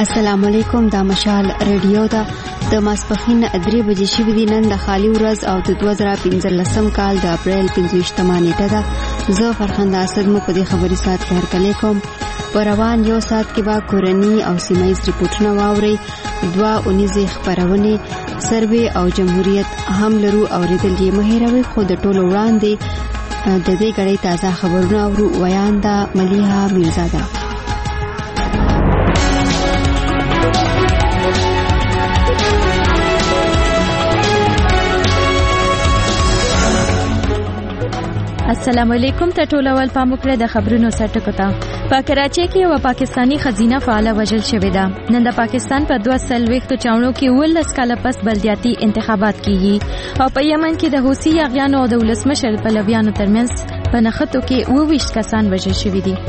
السلام علیکم. دا مشال ریډیو دا د ماسپخین 3 بجې شوې دي. نن د خالی ورځ او د 2015 کال د اپریل 15 نیټه ده. زه فرخنده اسد مو په دې خبري سات کې هرکلی کوم. په روان یو سات کې با کورنی او سیمایي ریپورتونه واوري. 2 اونیزه خبرونه سروې او جمهوریت هم لرو اوریدل یې مهیروي خو د ټولو وړاندې د دې غړي تازه خبرونه او ویان دا ملیحه میرزاده. السلام علیکم. ته ټول اول پام وکړئ د خبرونو سرټکو ته. په کراچۍ کې یو پاکستانی خزینه فعاله وژل شوې ده. نن د پاکستان په 240 چاونو کې 19 کاله پس بلدیاتي انتخابات کیږي او په یمن کې د حوثي یاغیانو او د ولسمشر پلویانو ترمنځ په نښتو کې 22 کسان وژل شوي دي.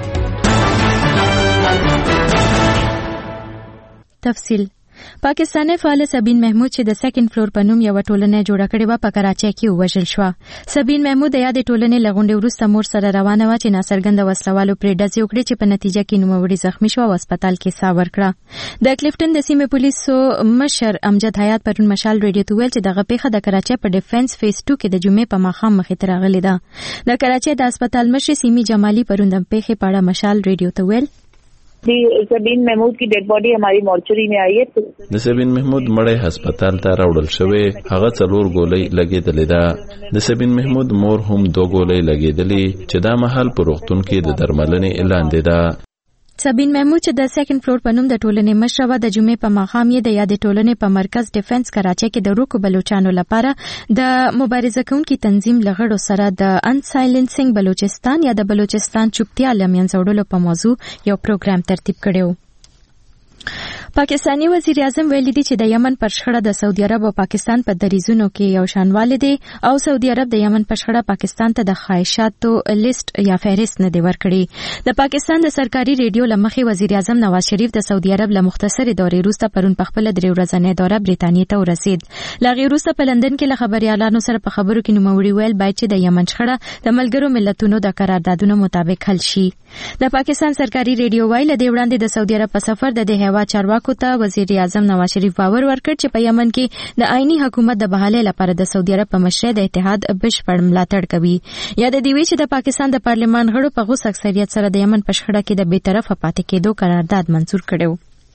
تفصیل. پاکستانی فعال سبین محمود چې د سیکنډ فلور په نوم یو ټولنه جوړه کړې و په کراچۍ کې وژل شو. سبین محمود د یادې ټولنې لغونډې وروسته مور سره روانه و چې ناڅرګند وسلوالو پرې ډزې وکړې چې په نتیجه کې نوموړي زخمی شو او هسپتال کې ساه ورکړه. د کلیفټن د سیمې پولیسو مشر امجد حیات پرون مشال ریډیو ته ویل چې دغه پیښه د کراچۍ په ډیفنس فیز 2 کې د جمعې په ماښام مخې ته راغلې ده. د کراچۍ د هسپتال مشر سیمی جمالي پرون د پیښې په اړه مشال ریډیو ته ویل سبین محمود کی ډیډ باډي हमारी مورچری میں آئی ہے. د سبین محمود مړی هسپتال ته راوړل شوی. هغه 4 ګولۍ لګېدلې ده. د سبین محمود مور هم 2 ګولۍ لګېدلې چې دا مهال په روغتون کې د درملنې اعلان دی ده. سبین محمود چې د سیکنډ فلور په نوم د ټولنې مشر و د جمعې په ماښام یې د یادې ټولنې په مرکز ډیفنس کراچۍ کې د روکو بلوچستانو لپاره د مبارزه کوونکي تنظیم لغړو سره د ان سایلنسینګ بلوچستان یا د بلوچستان چوپتیا لمنځه وړلو په موضوع یو پروګرام ترتیب کړی و. پاکستانی وزیر اعظم ویلي دی چې د یمن پر شخړه د سعودي عرب او پاکستان په دریزونو کې یو شانواله دی او سعودي عرب د یمن پر شخړه پاکستان ته د خواهشاتو لیست یا فهرست نه دی ورکړي. د پاکستان د سرکاري ریډیو لمخې وزیر اعظم نواز شریف د سعودي عرب له مختصر دورې وروسته پرون په خپل 3 ورځنۍ دوره بریتانیا ته ورسید. له غیر وروسته په لندن کې له خبريالانو سره په خبرو کې نوموړي ویل باید چې د یمن شخړه د ملګرو ملتونو د قراردادونو مطابق حل شي. د پاکستان سرکاري ریډیو ویل د وړاندې د سعودي عرب په سفر د هوا چارواکو ته وزیر اعظم نواز شریف باور ورکړ چې په یمن کې د آئینی حکومت د بحالۍ لپاره د سعودي عرب په مشرۍ د اتحاد بشپړ ملاتړ کوي. یا د دې وی چې د پاکستان د پارلمان غړو په غوښ اکثریت سره د یمن په شخړه کې د بی‌طرفه پاتې کېدو قرارداد منزور کړو.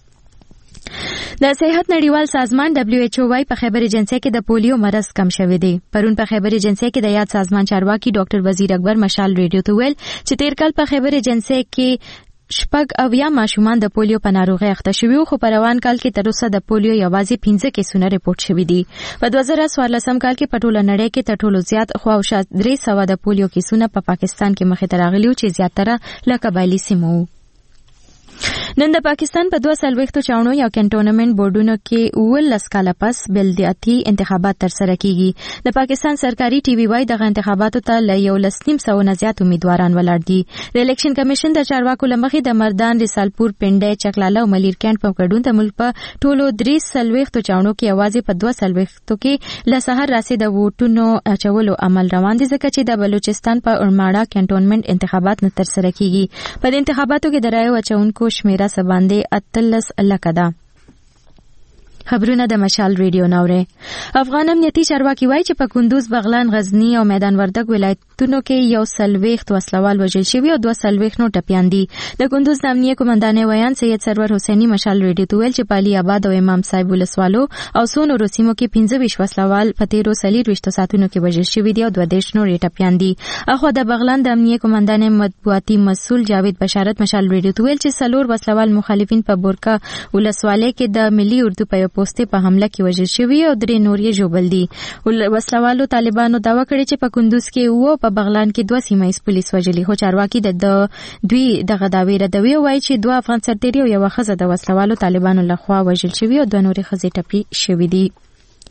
د صحت نړیوال سازمان WHO وايي په خیبر ایجنسی کې د پولیو مرض کم شوی دی. پرون په خیبر ایجنسی کې د یاد سازمان چارواکي ډاکټر وزیر اکبر مشال ریډیو ته ویل چې تیر کال په خیبر ایجنسی کې 6 ماشومان د پولیو په ناروغۍ اخته شوي خو په روان کال کې تر اوسه د پولیو یوازې 15 کیسونه ریپورت شوي دي. په 2014 کال کې په ټوله نړۍ کې تر ټولو زیات خواوشا 300 د پولیو کیسونه په پاکستان کې مخې ته راغلي چې زیاتره له قبایلی سیمو. نن د پاکستان په 240 چاونو یا کنټونمنت بورډونو کې 19 کاله پس بلدیاتي انتخابات تر سره کیږي. د پاکستان سرکاري ټي وي وايي دغه انتخاباتو ته ل 1.5 نه زیات امیدواران ولاړ دي. د الیکشن کمیشن د چارواکو لمخې د مردان، رسالپور، پنډۍ، چکلاله او ملیر کینټ په ګډون د ملک په ټولو 340 چاونو کې یوازې په 240 کې له سحر راسي د ووټونو اچولو عمل روان دي ځکه چې د بلوچستان په اورماړه کنټونمنت انتخابات نه تر سره کیږي. په دې انتخاباتو کې د رایو اچونکو شمیره سباندې 18 لکه ده. خبرونه د مشال ریډیو ناوره. افغان امنیتي چارواکي وایي چې په کندوز، بغلان، غزنی او میدان وردګ ولایتونو کې یو 40 وسلوال وژل شوي او 240 نور ټپیان دي. د کندوز د امنیه قومندان ویان سید سرور حسینی مشال ریډیو ته ویل چې په علي آباد او امام صاحب ولسوالو او څو نورو سیمو کې 25 وسلوال په 13 ساعتونو کې وژل شوي دي او 22 نور ټپیان دي. اخو د بغلان د امنیه قومندان مطبوعاتي مسؤل جاوید بشارت مشال ریډیو ته ویل چې 4 وسلوال مخالفین په بورکا ولسوالۍ کې د ملي اردو په پوسټ په حمله کې وژل شوي او 3 نور یې ژوبل دي. وسلوالو طالبانو دعوا کړې چې په کندوز کې او په بغلان کې 2 سیمایي پولیس وژلي خو چارواکي د دوی دغه داوی ردوي او وایي چې 2 افغان سرتیري او 1 ښځه د وسلوالو طالبانو لخوا وژل شوي او 2 نورې ښځې ټپي شوي دي.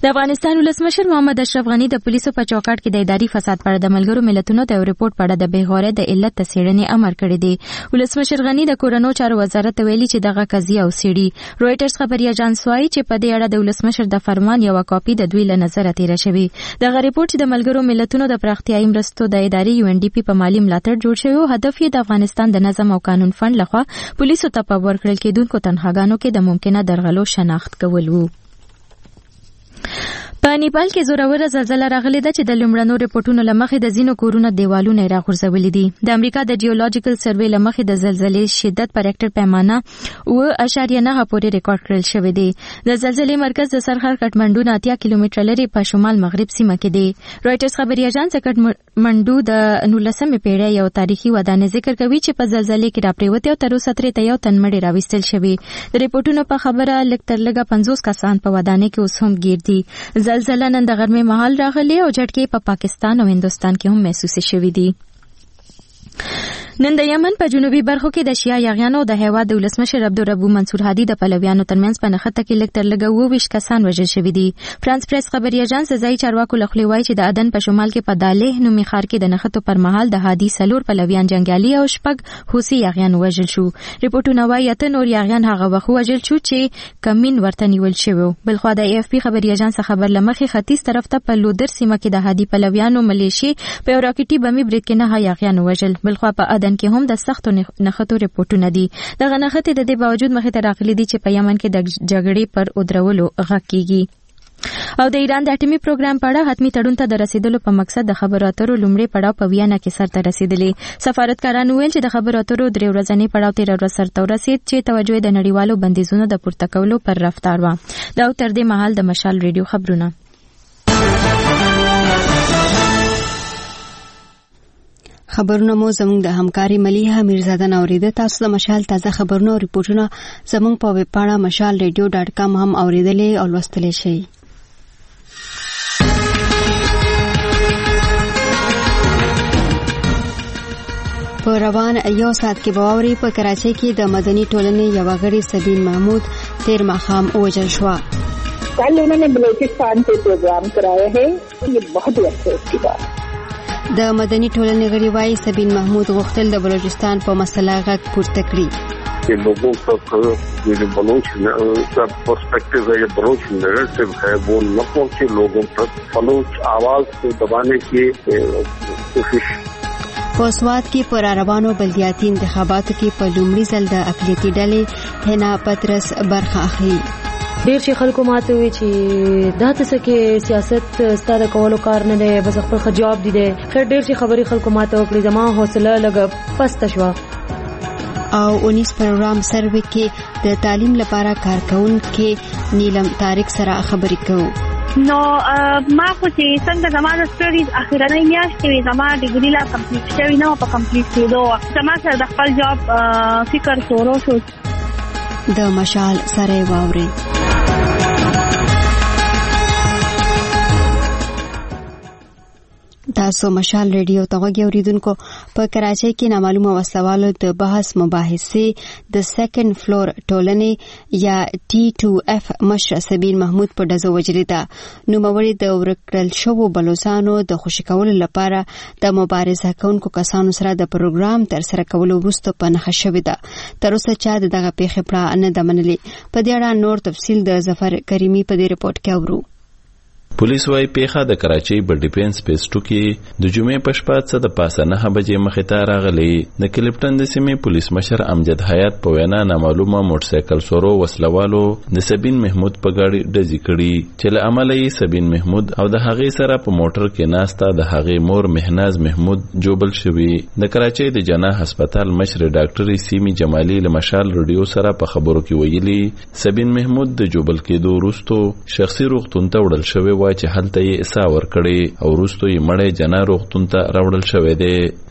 د افغانستان ولسمشر محمد اشرف غنی د پولیسو په چوکاټ کې د اداري فساد په اړه د ملګرو ملتونو د ریپورت په اړه د بېغورۍ د علت څېړنې امر کړی دی. ولسمشر غنی د کورونو چارو وزارت ویلي چې دغه قضیه اوسېړي. رويټرز خبري اژانس وايي چې په دې اړه د ولسمشر د فرمان یو کاپي د دوی له نظره تیره شوې. دغه ریپورت چې د ملګرو ملتونو د پراختیایي مرستو د ادارې UNDP په مالي ملاتړ جوړ شوی، هدف یې د افغانستان د نظم او قانون فند لخوا پولیسو ته په ورکړل کېدونکو تنخواګانو کې د ممکنه درغلو شناخت کول وو. په نیپال کې زوروره زلزله راغلې ده چې د لومړنو ریپورتونو له مخې د ځینو کورونو دیوالونه راغورځولي دي. د امریکا د جیولوجیکل سروې له مخې د زلزلې شدت په ریکټر پیمانه 7.9 پورې ریکارډ کړل شوی دی. د زلزلې مرکز د سرحد کټمنډو نه 80 کیلومتره لري په شمال مغرب سیمه کې دی. رويټرز خبري اژانس کټمنډو د 19مې پیړۍ یو تاریخي ودانۍ ذکر کوي چې په زلزلې کې راپریوتې او تر اوسه ترې یو تن مړی راوستل شوی. د ریپورتونو په خبره لږ تر لږه 50 کسان په ودانۍ کې اوس هم ګیر دي. زلزله نن د غرمې مهال راغلی او جټکې په پاکستان او هندوستان کې هم محسوس شوي دي. نن د یمن په جنوبي برخو کې د شیا یاغیانو د هیواد د ولسمشر عبدالربو منصور هادي د پلویانو ترمنځ په نښته کې لږ تر لږه 22 کسان وژل شوي دي. فرانس پریس خبري اژانس د ځایي چارواکو له خولې وایي چې د عدن په شمال کې په دالح نومي ښار کې د نښتو پر مهال د هادي 4 پلویان جنګیالي او 6 حوثي یاغیان وژل شو. ریپورتونه وایي 8 نور یاغیان هغه وخت وژل شو چې کمین ورته نیول شوی. بلخوا د AFP خبري اژانس خبر لمخې ختیځ طرف ته په لودر سیمه کې د هادي پلویانو ملیشي په راکټي بمي برید کې نه یاغیان وژل. بلخوا په عدن کې هم د سخت نښتو ریپورتونه دي. دغه نښتې د دې باوجود مخې ته راغلي دي چې په یمن کې د جګړې پر ودرولو غږ کیږي. او د ایران د اټومي پروګرام په اړه حتمي تړون ته د رسیدلو په مقصد د خبرو اترو لومړی پړاو په ویانا کې سرته رسیدلی. سفارتکارانو ویل چې د خبرو اترو 3 ورځنی پړاو تیر ورځ سرته ورسید چې توجه د نړیوالو بندیزونو د پورته کولو پر رفتار و. دا تر دې مهال د مشال ریډیو خبرونه. خبرونه مو زموږ د همکاري ملیحه میرزاده اوریده. تاسو د مشال تازه خبرونه او ریپورتونه زموږ په ویب پاڼه mashalradio.com هم اوریدلې او لوستلی شئ. په روان یو ساعت کې باوري په کراچۍ کې د مدني ټولنې یو غړي سبین محمود تیر ماښام وژل شو. कल उन्होंने बलूचिस्तान से प्रोग्राम कराया है, ये बहुत ही अच्छा उसकी बात. د مدني ټولنې غړي وايي سبین محمود غوښتل د بلوچستان په مسله غږ پورته کړي. کہ لوگوں تک یہ جو بلوچ کا پرسپیکٹو ہے یا بلوچ نیریٹو ہے وہ نہ پہنچے لوگوں تک. بلوچ آواز کو دبانے کی کوشش. په سوات کې پر روانو بلدیاتي انتخاباتو کې په لومړي ځل د اقلیتي ډلې هنا پترس برخه اخلي. ډیر شي خلکو ماته وی چې دا څه کې سیاست ستاره کولو کار نه دی, بس خپل جواب دی دی. خیر ډیر شي خبري خلکو ماته وکړي, زما حوصله لګ پسته شو. او 19 پروګرام سروې کې د تعلیم لپاره کارکونکو نیلم طارق سره خبرې کوو. نو ما خو چې څنګه زما د سټډیز اخرنۍ میاشت وي, زما ډیګري لا کمپلیټ شوی نه, په کمپلیټ کېدو زما سره د خپل جاب فکر شروع شو. د مشال سره واوري. تاسو مشال ریډیو ته غوږی اوریدونکو. په کراچۍ کې نامعلومه وسلوالو د بحث مباحثې د سیکنډ فلور ټولنې یا T2F مشر سبین محمود په ډزو وجلې ده. نوموړي د ورکړل شوو بلوڅانو د خوشي کولو لپاره د مبارزه کوونکو کسانو سره د پروګرام تر سره کولو وروسته په نښه شوې ده. تر اوسه چا دغه پیښې پړه نه ده منلې. په دې اړه نور تفصیل د ظفر کریمي په دې رپورت کې اورو. پولیس وايي پیښه د کراچۍ په ډیفنس پېسټو کې د جمعې په شپه څه د پاسه 9 بجې مخې ته راغلی. د کلیپټن د سیمې پولیس مشر امجد حیات په وینا نامعلومه موټرسایکل سورو وسلوالو د سبین محمود په ګاډي ډزې کړي چې له امله یې سبین محمود او د هغې سره په موټر کې ناسته د هغې مور مهناز محمود جوبل شوي. د کراچۍ د جناح هسپتال مشر ډاکټر سیمی جمالي له مشال ریډیو سره په خبرو کې ویلي سبین محمود د جوبل کېدو وروسته شخصي روغتون ته وړل شوی چې هلته یې اسا ورکړي او وروسته یې مړی جنا روغتون ته راوړل شوی دی.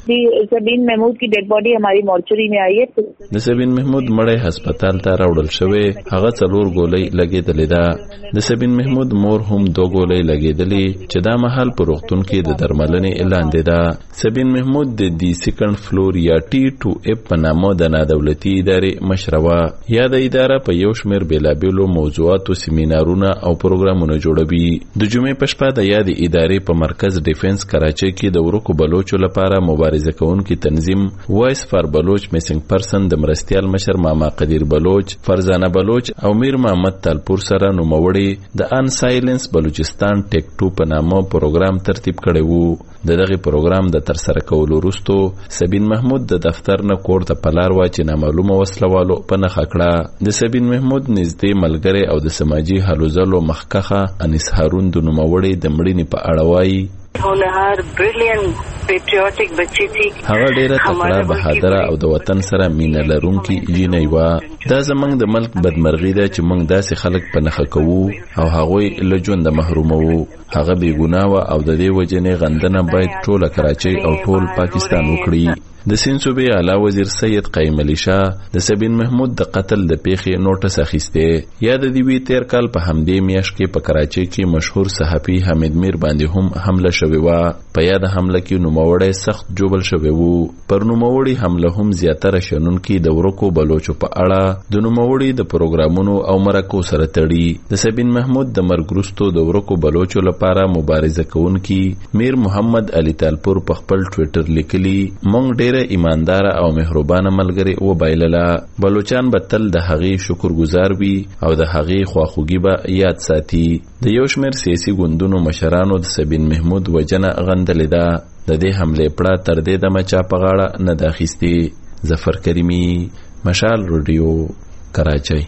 सबीन महमूद की डेड बॉडी हमारी मॉर्चरी में आई है। د سبین محمود مړی هسپتال ته راوړل شوی، هغه 4 ګولۍ لګېدلې ده. د سبین محمود مور هم 2 ګولۍ لګېدلې چې دا مهال په روغتون کې د درملنې اعلان ده. سبین محمود د دی سیکنډ فلور یا T2F په نامه د نادولتي ادارې مشروه. یا د اداره په یو شمېر بیلابیلو موضوعاتو سیمینارونه او پروګرامونه جوړوي. د جمعې په شپه د یاد ادارې په مرکز ډیفنس کراچۍ کې د ورکو بلوچو لپاره مبارزه کوونکي تنظیم وایس فار بلوچ میسنګ پرسن د مرستیال مشر ماما قدیر بلوچ، فرزانه بلوچ او میر محمد تالپور سره نوموړي د ان سایلنس بلوچستان ټیک 2 په نامه پروګرام ترتیب کړی وو. دغه پروګرام د ترسره کولو وروسته سبین محمود د دفتر نه کور ته پلار وا چې نامعلومه وسلوالو په نخښه کړه. د سبین محمود نږدې ملګری او د سماجی هلو ځلو مخکخه انیس هارون د نوموړي د مړینې په اړه وایي هنر بریلیانت پیټریوټیک بچی تھی. هغه ډیره تکړه، بهادره او د وطن سره مینه لرونکي جینۍ وه. دا زمونږ د ملک بدمرغي ده چې موږ داسې خلک په نښه کوو او هغوی له ژونده محروموو. هغه بې ګناه وه او د دې وجنې غندنه باید ټوله کراچۍ او ټول پاکستان وکړي. د سیند صوبې اعلی وزیر سید قیم علي شاه د سبین محمود د قتل د پیښې نوټس اخیسته. یا د دې 13 کال په همدې میاشت کې په کراچۍ کې مشهور صحافي حمید میر باندې هم حمله شوې و. په یاد حمله کې نوموړی سخت جوبل شوی وو. پر نوموړي حمله هم زیاتره شنونکي د ورکو بلوچو په اړه د نوموړي د پروګرامونو او مرکو سره تړي. د سبین محمود د مرګ وروسته د ورکو بلوچو لپاره مبارزه کوونکي میر محمد علي تالپور په خپل ټوئیټر لیکلي مونږ ډېر ایماندار او مهربانه ملګری و بایلله. بلوچان به تل د هغې شکرګزار وي او د هغې خواخوږي به یاد ساتي. د یو شمېر سیاسي ګوندونو مشرانو د سبین محمود وجنه غندلې ده. د دې حملې پړه تر دې دمه چا په غاړه نه ده اخیستې. ظفر کریمي، مشال رادیو، کراچۍ.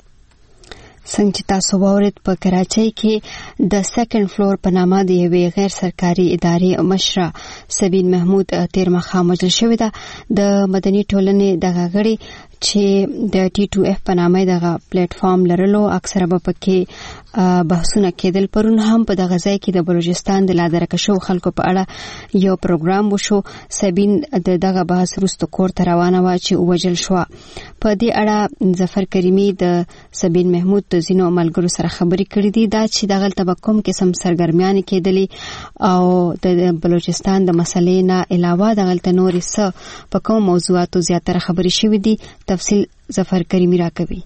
څنګه چې تاسو واورید په کراچۍ کې د سیکنډ فلور په نامه د یوې غیر سرکاري ادارې مشره سبین محمود تیر مخه وژل شوې ده. د مدني ټولنې دغه غړي چې د T2F په نامه دغه پلیټ فارم لرلو اکثره به پکې بحثونه کېدل. پرون هم په دغه ځای کې د بلوچستان د لادرکه شو خلکو په اړه یو پروګرام وشو. سبین دغه بحث وروسته کور ته روانه وه چې وژل شوه. په دې اړه ظفر کریمي د سبین محمود د ځینو ملګرو سره خبرې کړې دي دا چې دغلته به کوم قسم سرګرمیانې کېدلې او د بلوچستان د مسلې نه علاوه دغلته نورې څه په کوم موضوعاتو زیاتره خبرې شوې دي. تفصیل ظفر کریمی راکوي.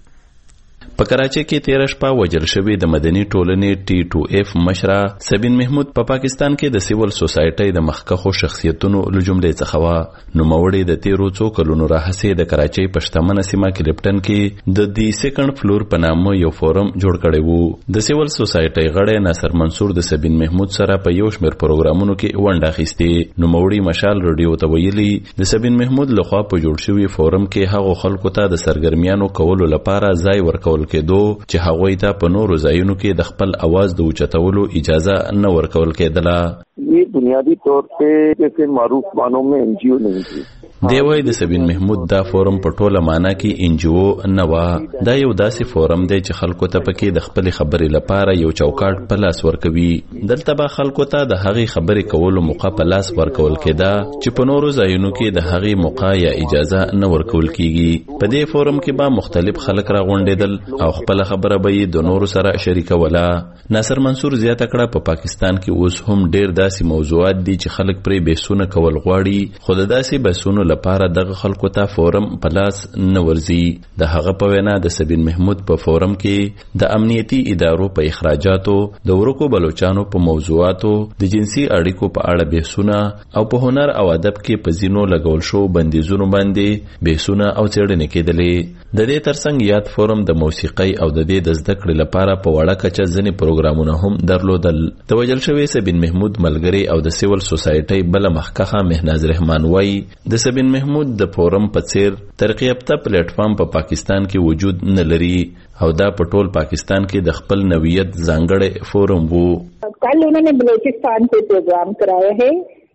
په کراچۍ کې 13 شپه وژل شوی د مدني ټولنې T2F مشره سبین محمود په پاکستان کې د سیول سوسایټي د مخکښو شخصیتونو له جملې څخه و. نوموړي د 13 څو کلونو راهیسې د کراچۍ په شتمنه سیمه کلیپټن کې د دی سیکنډ فلور په نامه یو فورم جوړ کړی وو. د سیول سوسایټي غړی ناصر منصور د سبین محمود سره په یو شمېر پروګرامونو کې ونډه اخیستې. نوموړي مشال رادیو ته ویلي د سبین محمود لخوا په جوړ شوی فورم کې هغو خلکو ته د سرګرمیانو کولو لپاره ځای ورکول کېدو چې هغوی ته په نورو ځایونو کې د خپل आवाज د اوچتولو اجازه نه ورکول کېدله. ये बुनियादी तौर पे जैसे मारूफ मानों में NGO नहीं थी. دی وای د سبین محمود دا فورم په ټوله معنا کې NGO نه و. دا یو داسې فورم دی چې خلکو ته پکې د خپل خبرې لپاره یو چوکاټ په لاس ورکوي. دلته به خلکو ته د هغې خبرې کولو موقع په لاس ورکول کېده چې په نورو ځایونو کې د هغې موقع یا اجازه نه ورکول کیږي. په دې فورم کې به مختلف خلک راغونډېدل او خپل خبره به یې د نورو سره شریکوله. ناصر منصور زیاته کړه په پاکستان کې اوس هم ډېر داسې موضوعات دي چې خلک پرې بحثونه کول غواړي خو د داسې بحثونو لپاره دغه خلکو ته فورم په لاس نه ورځي. د هغه په وینا د سبین محمود په فورم کې د امنیتي ادارو په اخراجاتو، د ورکو بلوچانو په موضوعاتو، د جنسي اړیکو په اړه بحثونه او په هنر او ادب کې په ځینو لګول شو بندیزونو باندې بحثونه او څېړنې کېدلې. د دې ترڅنګ یاد فورم د موسیقۍ او د دې د زده کړې لپاره په وړه کچه ځینې پروګرامونه هم درلودل. د وژل شوي سبین محمود ملګری او د سیول سوسایټي بل مخکښه مهناز رحمان وایي د سبین محمود د فورم په څیر ترقی یافته پلیټ فارم په پاکستان کې وجود نه لري او دا په ټول پاکستان کې د خپل نوعیت ځانګړی فورم وو. कल उन्होंने बलूचिस्तान पे प्रोग्राम कराया है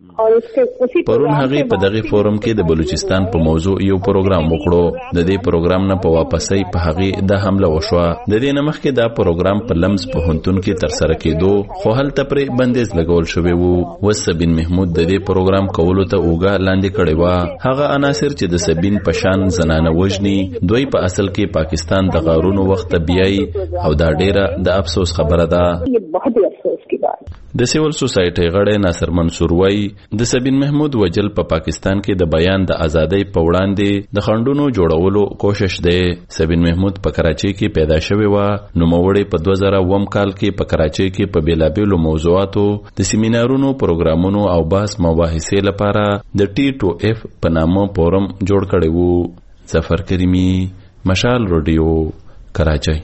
پرون هغه په دغه فورم کې د بلوچستان په موضوع یو پروګرام وکړو. د دې پروګرام نه په واپسۍ په هغه د حمله وشوه. د دې نمخ کې دا پروګرام په لمز په هنتون کې تر سره کېدو، خو هلته پرې بندیز لګول شوی وو. وسبین محمود د دې پروګرام کولو ته اوګه لاندې کړی و. هغه عناصر چې د سبین پشان زنانه وژني، دوی په اصل کې پاکستان د غارونو وخت بیاي، او دا ډیره د افسوس خبره ده. د سیول سوسایټي غړی ناصر منصور وای د سبین محمود وجل په پاکستان کې د بیان د ازادۍ په وړاندې د خندونو جوړولو کوشش دی. سبین محمود په کراچۍ کې پیدا شوی و. نوموړی په 2009 کال کې په کراچۍ کې په بیلابیلو موضوعاتو د سیمینارونو، پروګرامونو او بحث مباحثې لپاره د T2F په نامه فورم جوړ کړی وو. ظفر کریمی، مشال رادیو، کراچۍ.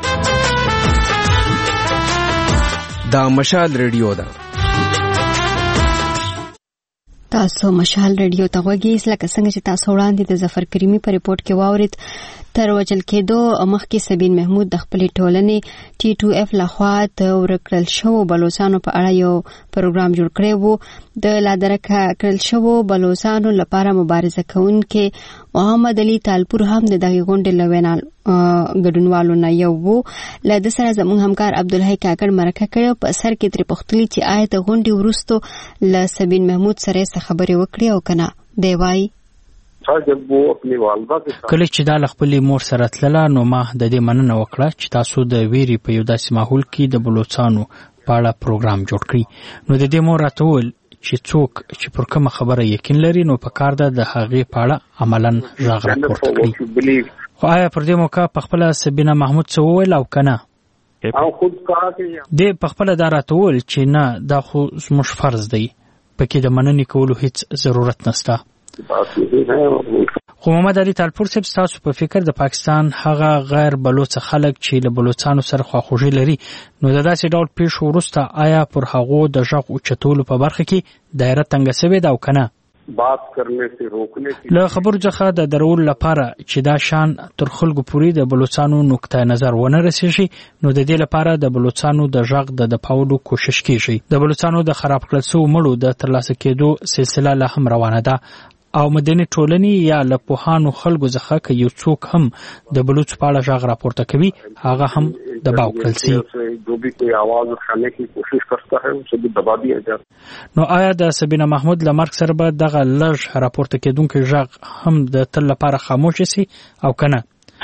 دا مشال ریډیو ده. تاسو مشال ریډیو ته غوږی لکه څنګه چې تاسو وړاندې د ظفر کریمی په ریپورت کې واورید. تر وجل کېدو مخکې سبین محمود د خپلې ټولنې T2F لخوا د ورکړل شوو بلوچستانو په اړه یو پروګرام جوړ کړی وو. د لادرکه کړل شوو بلوچستانو لپاره مبارزه کوونکي محمد علي تالپور هم د دغه غونډې لوینال ګډونوالو نه یو وو. له د سره زموږ همکار عبدالحی کاکړ مرکه کړو. په سر کې تر پختلی چې آیت غونډې وروسته له سبین محمود سره خبرې وکړي او کنه دی وای کله چې دا خپل مور سره تلله نو ما د دې مننه وکړه چې تاسو د ویری په یو داسې ماحول کې د بلوچستانو په اړه پروګرام جوړ کړی. نو د دې مور راته وویل چې څوک چې پر کومه خبره یقین لري نو په کار ده د هغې په اړه عملاً غږ راپورته کړي. خو آیا پر دې موقع په خپله سبینه محمود څه وویل او که نه؟ دې په خپله دا راته وویل چې نه، دا خو زموږ فرض دی، پکې د مننې کولو هیڅ ضرورت نشته. خو محمد علي تالپور صاحب، تاسو په فکر د پاکستان هغه غیر بلوچ خلک چې له بلوچستانو سره خواخوږي لري نو د داسې ډول پیښو وروسته آیا پر هغو د غږ اوچتولو په برخه کې دایره تنګه شوې ده او که نه؟ له خبرو څخه د درول لپاره چې دا شان تر خلکو پورې د بلوچستانو نقطه نظر ونه رسیږي نو د دې لپاره د بلوچستانو د غږ د دفاعولو کوشش کیږي. د بلوچستانو د خراب کړل شوو مړو د ترلاسه کېدو سلسله لا هم روانه ده او مدني ټولنې یا له پوهانو خلکو څخه که یو څوک هم د بلوچ په اړه غږ راپورته کوي هغه هم دباو کړل شي. نو آیا د سبینه محمود له مرګ سره به دغه لږ راپورته کېدونکی غږ هم د تل لپاره خاموش شي او که نه؟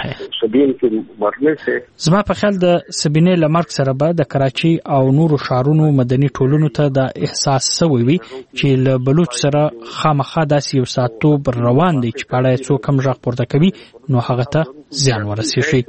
زما په خیال د سبینې له مرګ سره به د کراچۍ او نورو ښارونو مدني ټولنو ته دا احساس سوی وي چې له بلوچ سره خامخا داسې یو ساعتوب روان دی چې په اړه یې څوک هم غږ پورته کوي نو هغه ته زیان ورسېږي.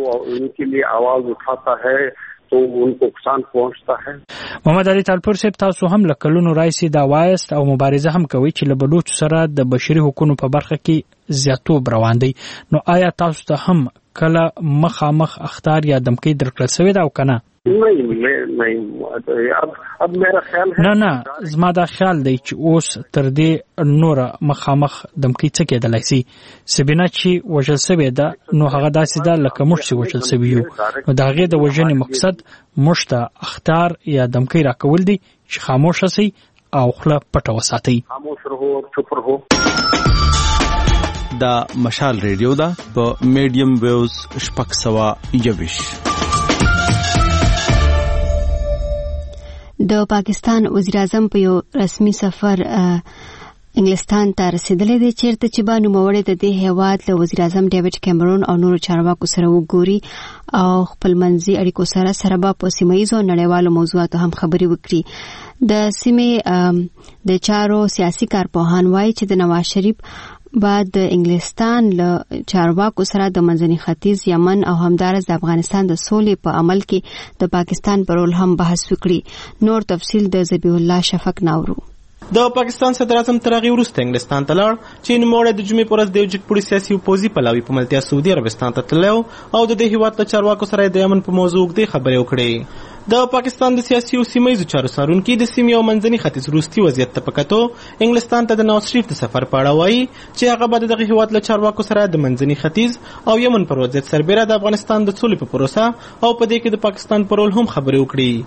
محمد علي تالپور صاحب، تاسو هم له کلونو راهیسې دا وایست او مبارزه هم کوي چې له بلوچ سره د بشري حقوقو په برخه کې زیاتوب روان دی. نو آیا تاسو ته هم کله مخامخ اخطار یا دمکۍ درکړل شوې ده او که نه؟ نه، زما دا خیال دی چې اوس تر دې نوره مخامخ دمکۍ څه کېدلی شي. سبینه چې وژل شوې ده نو هغه داسې ده لکه موږ چې وژل شوي یو، نو د هغې د وژنې مقصد موږ ته اخطار یا دمکۍ راکول دي چې خاموشه شئ او خوله پټه وساتئ. دا مشال ریډیو ده په میډیم ویوز 621. د پاکستان وزیر اعظم په یو رسمي سفر انګلستان ته رسیدلی دی چیرته چې به نوموړی د دې هیواد له وزیر اعظم ډیوډ کیمرون او نورو چارواکو سره وګوري او خپلمنځي اړیکو سره به په سیمه ییزو نړیوالو موضوعاتو هم خبرې وکړي. د سیمې د چارو سیاسي کارپوهان وایي چې د نواز شریف بعد د انګلستان له چارواکو سره د منځني ختیځ، یمن او همدارس د افغانستان د سولې په عمل کې د پاکستان پر رول هم بحث وکړي. نور تفصیل د ذبیح الله شفق ناورو. د پاکستان صدر اعظم تر هغې وروسته انګلستان ته لاړ چې نوموړی د جمعې په ورځ د یو جګپوړي سیاسي او پوځي پلاوي په ملتیا سعودي عربستان ته تللی او د دې هېواد له چارواکو سره د یمن په موضوع اوږدې خبرې وکړې. د پاکستان د سیاسي او سیمه ییزو چارو څارونکي د سیمې او منځني ختیځ وروستي وضعیت ته په کتو انګلستان ته د نواز شریف د سفر په اړه وایي چې هغه به د دغه هېواد له چارواکو سره د منځني ختیځ او یمن پر وضعیت سربیره د افغانستان د سولې په پروسه او په دې کې د پاکستان پر رول هم خبرې وکړي.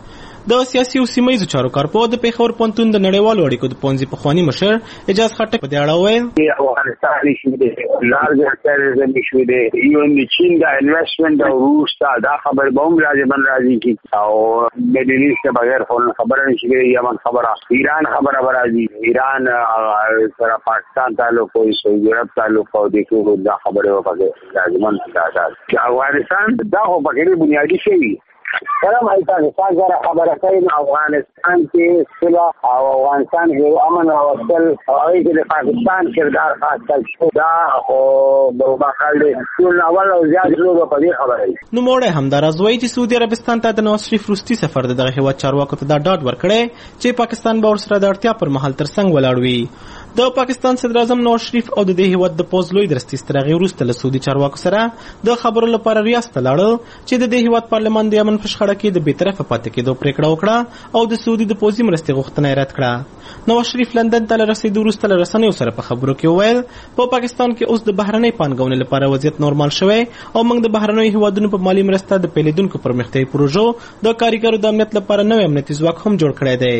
د سیاسي او سیمه ییزو چارو کارپوه د پېښور پوهنتون د نړیوالو اړیکو د پوهنځي پخواني مشر اجاز خټک په دې اړه وویل افغانستان ایشو دی لارج ټیرریزم ایشو دی ایون د چین د انویسټمنټ او روس دا خبر به هم راځي کی او مډل ایست بغیر خبره نشي یمن خبره ایران خبره راځي ایران سره پاکستان تعلق او سعودي عرب تعلق او د ټول دا خبره وکړي لازمان دا افغانستان دا خو پکې بنیادی شی کلام ایتان ساجر خبره کوي افغانستان کې صلح او افغانستان کې امن او اصل او د پاکستان کردار خاص کړي دا او د باخاله ټول اول او زیات لوګو په دې خبره نو موړه همدارز وایي چې سعودي عربستان ته د نواز شریف روسي سفر دغه هیواد چارواکو ته دا ډاډ ورکړي چې پاکستان به ورسره د اړتیا پر مهال ترڅنګ ولاړ وي د پاکستان صدر اعظم نواز شریف او د دې هیواد د پوز لوی درستي سترغي وروسته له سعودي چارواکو سره د خبرو لپاره ریاست لاړ چې د دې هیواد پارلمان د یمن په شخړه کې د بیطرفه پاتې کېدو پریکړه وکړه او د سعودي د پوزي مرستې غوښتنه رد کړه نواز شریف لندن ته رسیدو وروسته له رسنیو سره په خبرو کې وویل په پاکستان کې اوس د بهرنۍ پانګونې لپاره وضعیت نورمال شوی او موږ د بهرنۍ هیوادونو په مالی مرسته د پیلېدونکو پرمختیايي پروژو د کاریګرو د امنیت لپاره نوې امنیتي ځواک هم جوړ کړی دی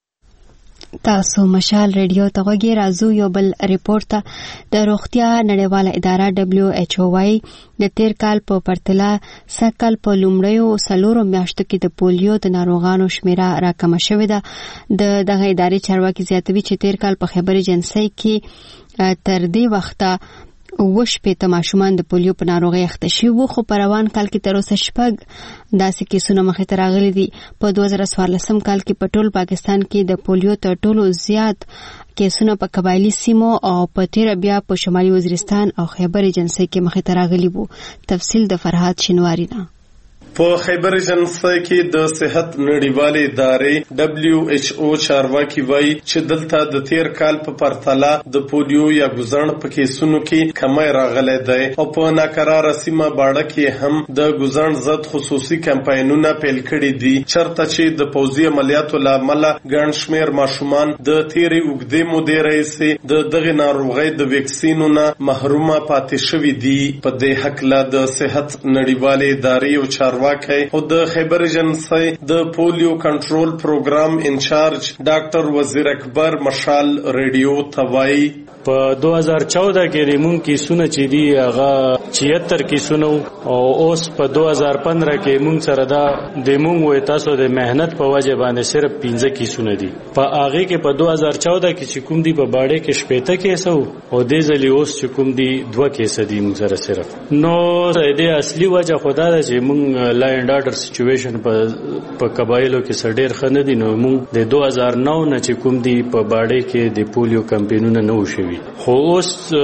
تاسو مشال ریډیو ته غوږی راځو یو بل ریپورت ته د روغتیا نړیواله اداره WHO وايي د تیر کال په پرتله سکل په لومړیو 4 میاشتو کې د پولیو د ناروغانو شمیره راکمه شوې ده دغه ادارې چارواکي زیاتوي چې تیر کال په خیبر جنسي کې تر دې وخته وشپېته ماشومان د پولیو په ناروغۍ اخته شوي وو خو په روان کال کې تر اوسه 6 داسې کیسونه مخې ته راغلي دي په 2014 کال کې په ټول پاکستان کې د پولیو تر ټولو زیات کیسونه په قبایلی سیمو او په تیر بیا په شمالي وزیرستان او خیبر جنسي کې مخې ته راغلي وو تفصیل د فرحات شینواری نه په خیبر جنسي کې د صحت نړیوالې ادارې WHO چارواکي وایي چې دلته د تیر کال په پرتله د پولیو یا ګوزڼ په کیسونو کې کمی راغلی دی او په ناقراره سیمه باړه کې هم د ګوزڼ ضد خصوصي کمپاینونه پیل کړي دي چرته چې د پوځي عملیاتو له امله ګڼ شمېر ماشومان د تیرې اوږدې مودې راهیسې د دغې ناروغۍ د ویکسینو نه محرومه پاتې شوي دي په دې هکله د صحت نړیوالې ادارې او چارواکي او د خیبر جنسي د پولیو کنټرول پروګرام انچارج ډاکټر وزیر اکبر مشال ریډیو توای په 2014 کې موږ کیسونه چې دی هغه 76 کیسونه او اوس په 2015 کې موږ سره دا د موږ وې تاسو د مهنت په وجه باندې صرف 15 کیسونه دي په هغه کې په 2014 کې چې کوم دی په باړې کې 70 کیسه او د ځلې اوس چې کوم دی 2 کیسه دي موږ سره صرف نو د اصلي وجه خدا ده چې موږ لا اینډ آرډر سچويشن په قبایلو کې سړ ډیر خنه دي نو موږ د 2009 نه چې کوم دی په باړې کې د پولیو کمپاینونه نه وشوي خو اوس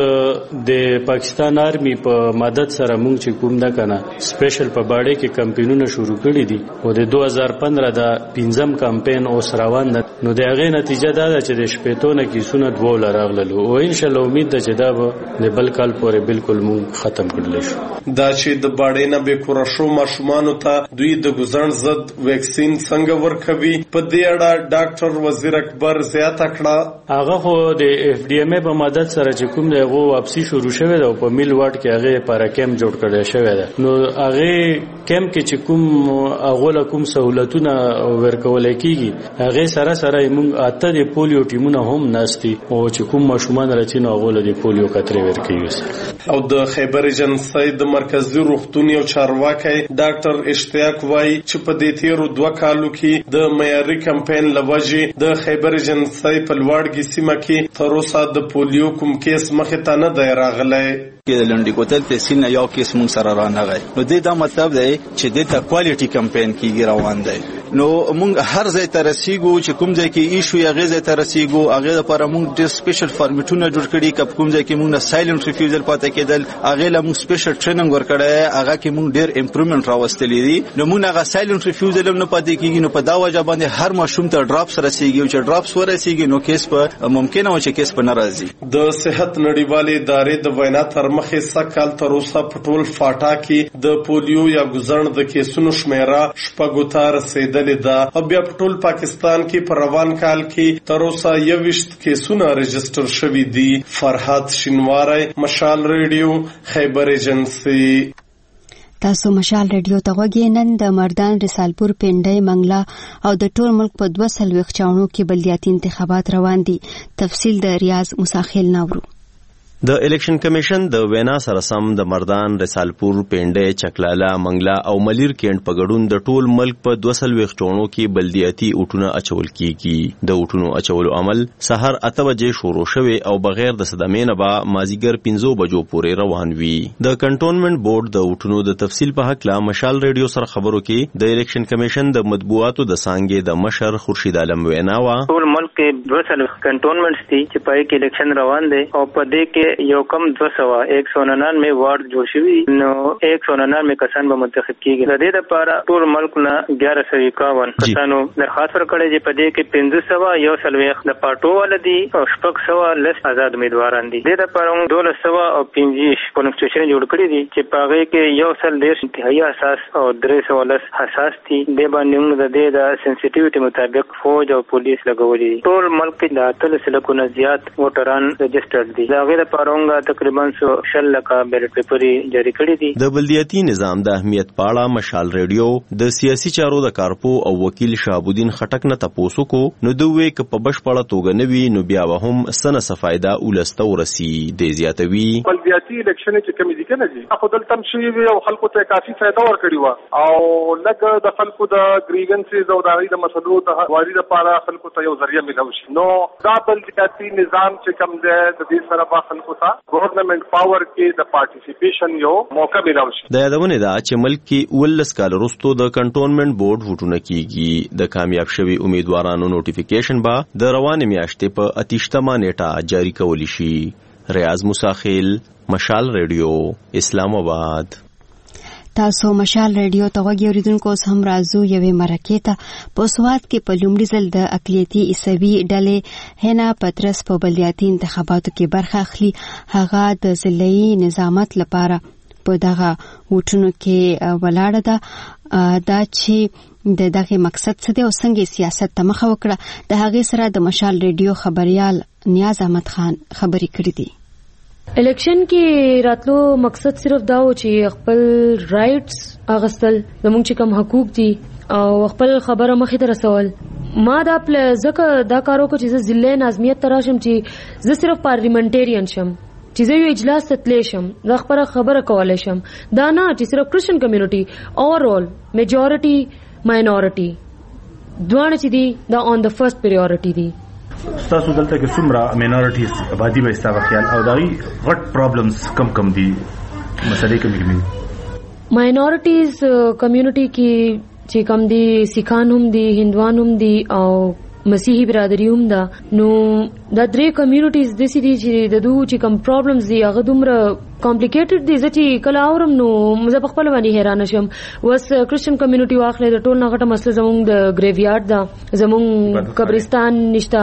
د پاکستان آرمي په مدد سره موږ چې کوم دا کنه سپیشل په باړې کې کمپاینونه شروع کړي دي او د 2015 د 5م کمپاین اوس روان ده نو د هغه نتیجه دا ده چې د شپېتونه کیسونه 2 راغلل او ان شاء الله امید ده چې دا به د بل کال پورې بالکل موږ ختم کړل شو دا چې د باړې نه به کور شو ماشومان ته دوی د ګوزڼ ضد ویکسین څنګه ورکوي په دې اړه ډاکټر وزیر اکبر زیاته کړه هغه خو د FDMA په مدد سره چې کوم دی هغه واپسی شروع شوه او په میل واټ کې هغه لپاره کیمپ جوړ کړی شوی دی نو هغه کیمپ کې چې کوم هغه کوم سہولتونه ورکول کیږي هغه سره سره موږ اته د پولیو ټیمونه هم ناشتي او چې کوم ماشومان راځي نو هغه د پولیو کترې ورکوي او د خیبر جنسي د مرکزی روغتون یو چارواکي ډاکټر اشتیاق وایي چې په دې تیرو 2 کالو کې د معیاري کمپاین لوجه د خیبر جنسي په لوړګي سیمه کې تر اوسه د پولیو کوم کیس مخې ته نه دی راغلی کې د لنډی کوتل تحصیل نه یو کیس مونږ سره رانغی نو دا مطلب دی چې د کوالټي کمپاین کیږي روان دی نو مونږ هر ځای ته رسیدو چې کوم ځای کې ایشو یا غیر ځای ته رسیدو هغه لپاره مونږ د سپیشل فارمیټونه جوړ کړي کوم ځای کې مونږ سایلنت ریفیوزل پاتې کېدل هغه له مونږ سپیشل ټریننګ ورکړی هغه کې مونږ ډیر امپروومنت راوستلې دي نو مونږ هغه سایلنت ریفیوزل نه پاتې کېږي نو په دا وجه باندې هر ماشوم ته ډراپس رسیږي او چې ډراپس ورسیږي نو کیس په ممکنه و چې کیس په ناراضي د صحت نړیوالې ادارې د وینا تر مخې سکهال تر اوسه په ټول فاټا کې د پولیو یا ګوزڼ د کیسونو شمیره 6 ته رسیدلې ده او بیا په ټول پاکستان کې په روان کال کې تر اوسه 21 کیسونه رجسټر شوي دي فرحات شینواری مشال ریډیو خیبر ایجنسی تاسو مشال ریډیو ته غوږی. نن د مردان رسالپور پنډۍ منګلا او د ټول ملک په 240 چاونو کې بلدیاتي انتخابات روان دي. تفصیل د ریاض مساخیل ناورو. د الیکشن کمیشن د وینا سره سم د مردان رسالپور پنډۍ چکلالا منګلا او ملیر کېند په ګډون د ټول ملک په 240 چاونو کې بلدیاتي اوټونه اچول کیږي. د اوټونو اچولو عمل سحر 8 بجې شروع شوی او بغیر د صدمې نه به مازیګر 5 بجو پورې روان وي. د کنټونمنت بورډ د اوټونو د تفصیل په حق لا مشال ریډیو سره خبرو کې د الیکشن کمیشن د مطبوعاتو د سانګې د مشر خورشید عالم وینا وا ټول ملک کې 240 کنټونمنټس دي چې پای کې الیکشن روان دي او په دې کې یو کم 199 وارډ جوړ شوي نو 199 کسان به منتخب کیږي. د دې لپاره ټول ملک نه 1151 کسانو درخواست ورکړي چې په دې کې 501 د پارټو ولدي او 600 آزاد امیدواران دي. د دې لپاره 1250 کنسټیټیوشن جوړ کړي دي چې په هغه کې یو سل ډیر انتهایی حساس او 310 حساس دي. د باندې د دې د سنسټیویټي مطابق فوج او پولیس لګولي. ټول ملک کې د 300 لکه زیات ووټران رجسټرډ دي. دا غیر لپاره تقریبا 100 لکه بیلټ پیپر جاری کړی دي. د بلدیاتي نظام د اهمیت پاړه مشال ریډیو د سیاسي چارو د کارپو او وکیل شهابالدین خټک نه تاسو کو نو دوی ک په بشپړه توګه نوي نو بیا هم سنه سفایده ولسته ورسی د زیاتوي. بلدیاتي الیکشن چې کمی دي کنه جی خو دلته شوی او خلکو ته کافي فائدہ ورکړی و او لکه د خلکو د گریونسز او د غیر مسلو د واری لپاره خلکو ته یو ذریعہ ملو شي. نو دا بلدیاتي نظام چې کم ده د دې سره با خلکو ته گورنمنت پاور کې د پارټیسیپیشن یو موقع ملو شي. د یادونه ده چې ملک کې ولس کال وروسته د کنټونمنت بورډ وټونه کیږي. د کامیاب شوی امیدوارانو نوټیفیکیشن با د روانې میاشتې په 28 نیټه جاری کولی شي. ریاض مساخیل مشال ریډیو اسلام آباد. تاسو مشال ریډیو ته غوږی اوریدونکو اوس هم راځو یوې مرکې ته. په سوات کې په لومړي ځل د اقلیتي عیسوي ډلې هنا پترس په بلدیاتي انتخاباتو کې برخه اخلي. هغه د ضلعي نظامت لپاره په دغه وټونو کې ولاړه ده. دا چې د دغه مقصد څه دی او څنګه سیاست ته مخه وکړه د هغې سره د مشال ریډیو خبريال نیاز احمد خان خبرې کړې دي. الیکشن کې راتلو مقصد صرف دا و چې خپل رائټس اغستل زموږ چې کوم حقوق دي او خپل خبره مخې ته رسول. ما دا ځکه دا کارو کو چې ضلع نظمیت تراشم چې زه صرف پارلیمنټریان شم چې زه یو اجلاس ته تللی شم زه خبره کولی شم. دا نه چې صرف کرسچن کمیونټي اوورال میجورټي ماینورټي دواړه چې دي دا آن د فرست پریورټي دي. تاسو دلته کې څومره مینورټیز آبادی به استاوه خیال او داغي غټ پرابلمز کم دي مسلې کومې ماینورټیز کمیونټي کې چې کم دي سیکان هم دي هندوان هم دي او مسیحي برادری هم ده. نو دا درې کمیونټیز د سې دي چې د دوه چې کم پرابلمز دي هغه دومره کمپلیکیټډ دي چې کله اورم نو مزه په خپل باندې حیران شم. وس کرسچن کمیونټي واخلې د ټول نغټه مسله زموږ د گریویارډ ده زموږ قبرستان نشته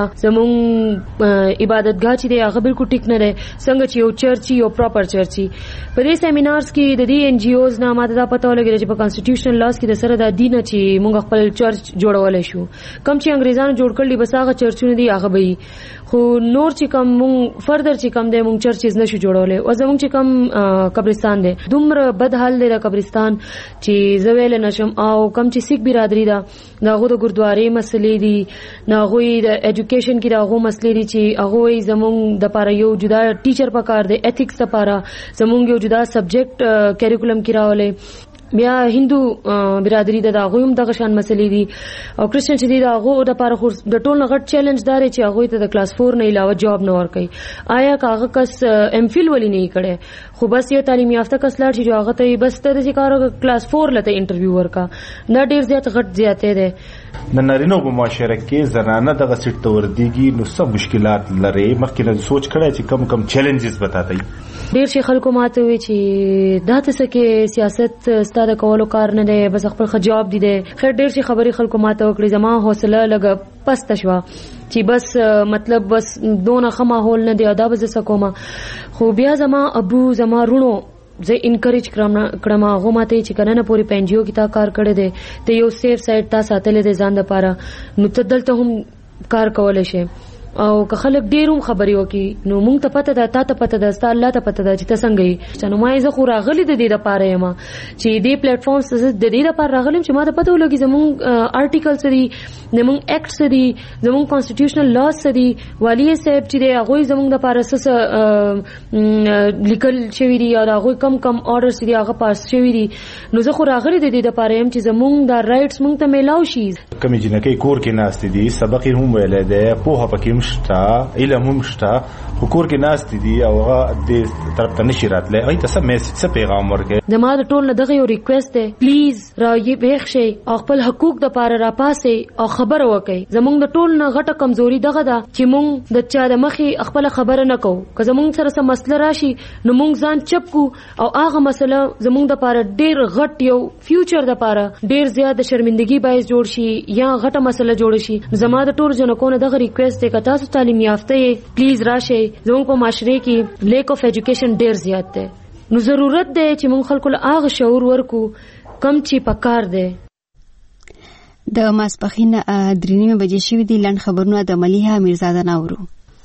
زموږ عبادتګاه چې دی هغه بالکل ټیک نه ده څنګه چې یو چرچ یو پراپر چرچ. په دې سیمینارز کې د دې ان جی اوز نه ماته دا پته ولګی چې په کانسټیټیوشنل لاس کې د سره د دین چې موږ خپل چرچ جوړولای شو کم چې انګریزانو جوړ کړل بس هغه چرچونه دي هغه به خو نور چې کم مونږ فردر چې کم دی مونږ چرچز نشو جوړولای او زمونږ چې کم قبرستان دی دومره بد حال دی د قبرستان چې زویل نشم او کم چې سیک برادری دا داغه د ګردوارې مسلې دي ناغوی د ایجوکیشن کې داغه مسلې دي چې هغه زمونږ د لپاره یو جدا ټیچر پکار دی ایتھکس لپاره زمونږ یو جدا سبجیکټ کریکولم کې راولې. بیا هندو برادری د هغه هم دغه شان مسلې دي او کرسچن چې دي د هغه د لپاره خو د ټول غټ چیلنج دار چې هغه ته د کلاس 4 نه علاوه جاب نه ورکړي. آیا کاغه کس ام فیل ولی نه کړي خو بس یو تعلیم یافته کس لاړ چې هغه ته بس ته د کارو کلاس 4 لته انټرویو ورکا نه ډیر زیات غټ زیاته ده. د نارینو په معاشره کې زنانه دغه سیټ ته وردیږي نو څه مشکلات لري مخکې نه سوچ کړی چې کم چیلنجز بتاتای. ډیر شي خلکو ماته وی چې دا څه کې سیاست ستاره کولو کار نه دی بس خپل خجاب دي دی. خیر ډیر شي خبري خلکو ماته وکړي زما حوصله لګ پست شوا چې بس مطلب بس دونه خمه هول نه دی ادا بز سکوما. خو بیا زما ابو زما رونو زه انکریج کړم هغه ماته چې کنه نه پوری پنجیو کې تا کار کړی دی ته یو سیف سایت تا ساتلې دی ځان لپاره نو ته دلته هم کار کولای شي. او که خلک ډیروم خبري وکي نو مونږ ته پته ده تا ته پته ده ستا الله ته پته ده چې ته څنګه یې نو ما یې زه خو راغلی د دې لپاره یم چې دې پلیټ فارمز د دې لپاره راغلم چې ما ته پته ولګي زمونږ آرټیکل سری زمونږ اکټ سری زمونږ کانسټیټیوشنل لاز سری والی صاحب چې هغه زمونږ د لپاره سس لیکل شوی دی یا هغه کم آرډر سری هغه پاس شوی دی نو زه خو راغلی د دې لپاره یم چې زمونږ د رائټس مونږ ته میلاو شي کمی جنکې کور کې ناست دي سبق هم ویل دی په پکې مشتا علم هم مشتا کور کې ناست دي او هغه د طرف ته نشي راتله ای ته سم میسج څه پیغام ورکړي د ما د ټول نه دغه یو ریکوست دی پلیز را یې بخښئ او خپل حقوق د پاره را پاسئ او خبر وکړئ زمونږ د ټول نه غټه کمزوري دغه ده چې مونږ د چا د مخې خپل خبره نه کوو که زمونږ سره سم مسله راشي نو مونږ ځان چپ کو او هغه مسله زمونږ د پاره ډیر غټ یو فیوچر د پاره ډیر زیات شرمندگی باعث جوړ شي یا غټه مسله جوړ شي زما د ټول جنکو نه دغه ریکوست دی که تاسو تعلیم یافته یې پلیز راشئ زموږ په معاشره کې لیک اف ایجوکیشن ډیر زیات دی نو ضرورت دی چې موږ خلکو له هغه شعور ورکو کم چې پکار دی د ماسپخین 3:30 بجې شوې دي لنډ خبرونه د ملیحه میرزاده ناورو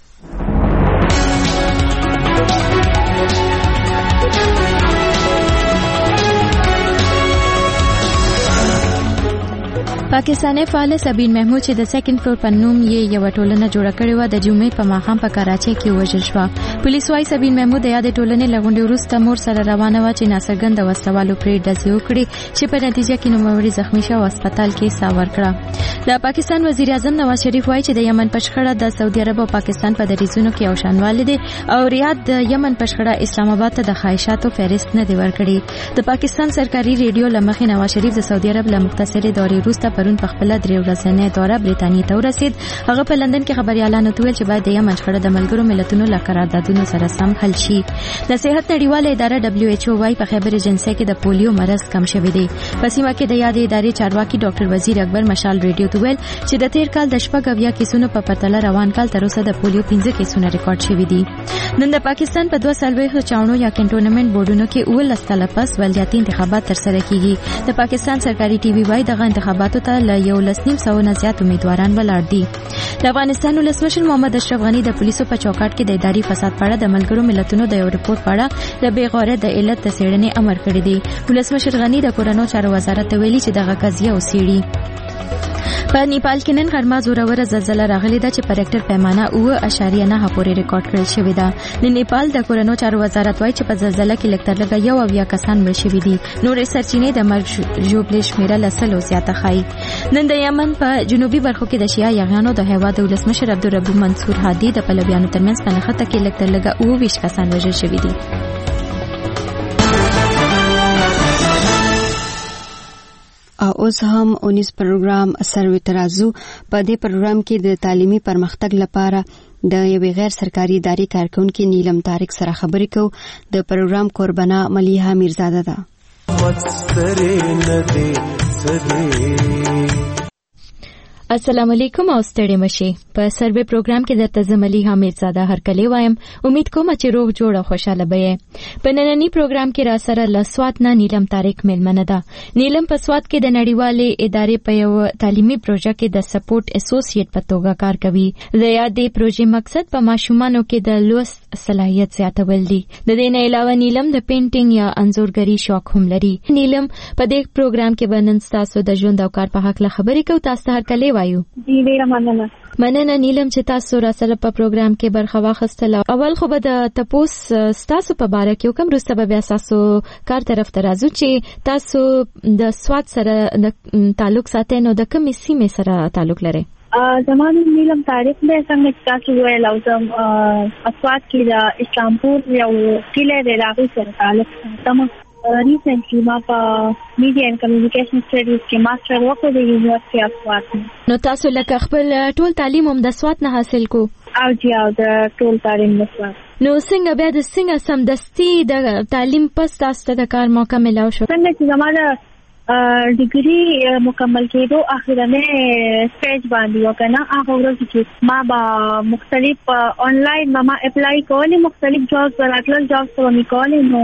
پاکستاني فعال سبین محمود چې د سیکنډ فلور په نوم یې یو ټولنه جوړه کړې و د جمعې په ماښام په کراچۍ کې وژل شو پولیس وايي سبین محمود د یادې ټولنې لغونډې وروسته مور سره روانه و چې ناڅرګند وسوالو پرې ډزې وکړي چې په نتیجه کې نوموړی زخمی شو او هسپتال کې ساه ورکړه د پاکستان وزیر اعظم نواز شریف وايي چې د یمن په شخړه د سعودي عرب او پاکستان په دریځونو کې یو شانوالی دي او ریاض د یمن په شخړه اسلام آباد ته د خواهشاتو فهرست نه دی ورکړي د پاکستان سرکاري ریډیو لمخې نواز شریف د سعودي عرب له مختصرې دورې وروسته پرون په خپل درې ورځنۍ دوره بریتانیا ته ورسید هغه په لندن کې خبريالانو ته ویل چې باید د یمن شخړه د ملګرو ملتونو له قراردادونو سره سم حل شي د صحت نړیواله اداره WHO وايي په خبر ایجنسی کې د پولیو مرض کم شوی دی په سیمه کې د یادې ادارې چارواکي ډاکټر وزیر اکبر مشال ریډیو ته ویل چې د تیر کال د شپږ کیسونو په پرتله روان کال تر اوسه د پولیو 15 کیسونه ریکارډ شوي دي نن د پاکستان په 2 سالويخو چاونو یا کنټونمنت بورډونو کې 19 تله پس ولایتي انتخابات ترسره کیږي د پاکستان سرکاري ټي وي وايي دغه انتخاباتو ته ل 1.5 نه زیات امیدواران ولاړ دي د افغانستان ولسمشر محمد اشرف غنی د پولیسو په چوکاټ کې د اداري فساد په اړه د ملګرو ملتونو د یو ریپورت په اړه د بیغوره د علت د څېړنې امر کړی دی ولسمشر غنی د کورونو چارو وزارت ته ویلي چې دغه قضیه وڅېړي په نیپال کې نن غرمه زوروره زلزلہ راغلی ده چې په ریکټر پیمانه 9.9 پورې ریکارډ کړل شوې ده د نیپال د کورونو چارو وزارت وايي چې په زلزلہ کې لږ تر لږه 1 کسان مړ شوي دي نورې سرچینې د مرګ ژوبلې شمیره له 100 زیاته ښایي نن د یمن په جنوبي برخو کې د شیعه یغیانو د هیواد ولسمشر عبدالرب منصور هادي د پلویانو ترمنځ په نښته کې لږ تر لږه 20 کسان وژل شوي دي او اوس هم 19 پروګرام سروي ترازو په دې پروګرام کې د تعلیمي پرمختګ لپاره د یوې غیر سرکاري ادارې کارکونکو نیلم طارق سره خبرې کوو د پروګرام قربانه ملیحه میرزاده ده السلام علیکم او ستړي مشي په سروي پروګرام کې درته زملي حمید زاده هر کلی وایم امید کوم چې روغ جوړ او خوشاله به په نننی پروګرام کې را سره لسوات نه نیلم طارق ملمنه ده نیلم په سوات کې د نړیوالې ادارې په یو تعلیمي پروژه کې د سپورټ اسوسییټ په توګه کار کوي د یادې پروژې مقصد په ماشومانو کې د لوست صلاحیت زیاتول دي د دې نه علاوه نیلم د پینټینګ یا انځورګری شوق هم لري نیلم په دې پروګرام کې بنن تاسو د ژوند او کار په حق له خبرې کوو تاسو هر کلی وایو دی ډیره مننه نیلم چې تاسو را سره په پروګرام کې برخه واخیستل اول خو به د تپوس تاسو په باره کې کوم روسته به بیا تاسو کار طرف ته راځو چې تاسو د سواد سره د تعلق ساتئ نو د کومې سیمې سره تعلق لرئ زمانو نیلم طارق به څنګه تاسو ویل او زم اسواد کې د اسلامپور یو کلی د راغی سره تعلق ساتم ریسنټلی ما په میډیا اینڈ کمیونیکیشن سټډیز کې ماستر وکړ د یونیورسيټي اف سوات نو تاسو لکه خپل ټول تعلیم هم د سوات نه حاصل کو او جی او د ټول تعلیم د سوات نو څنګه بیا د څنګه سمدستي د تعلیم پس تاسو د کار موقع ملاو شو څنګه چې زموږ ډیګري مکمل کېدو اخرنه سټیج باندې وکنه هغه ورځ چې ما با مختلف آنلاین ما اپلای کولې مختلف جابز وراتل جابز کومې کولې نو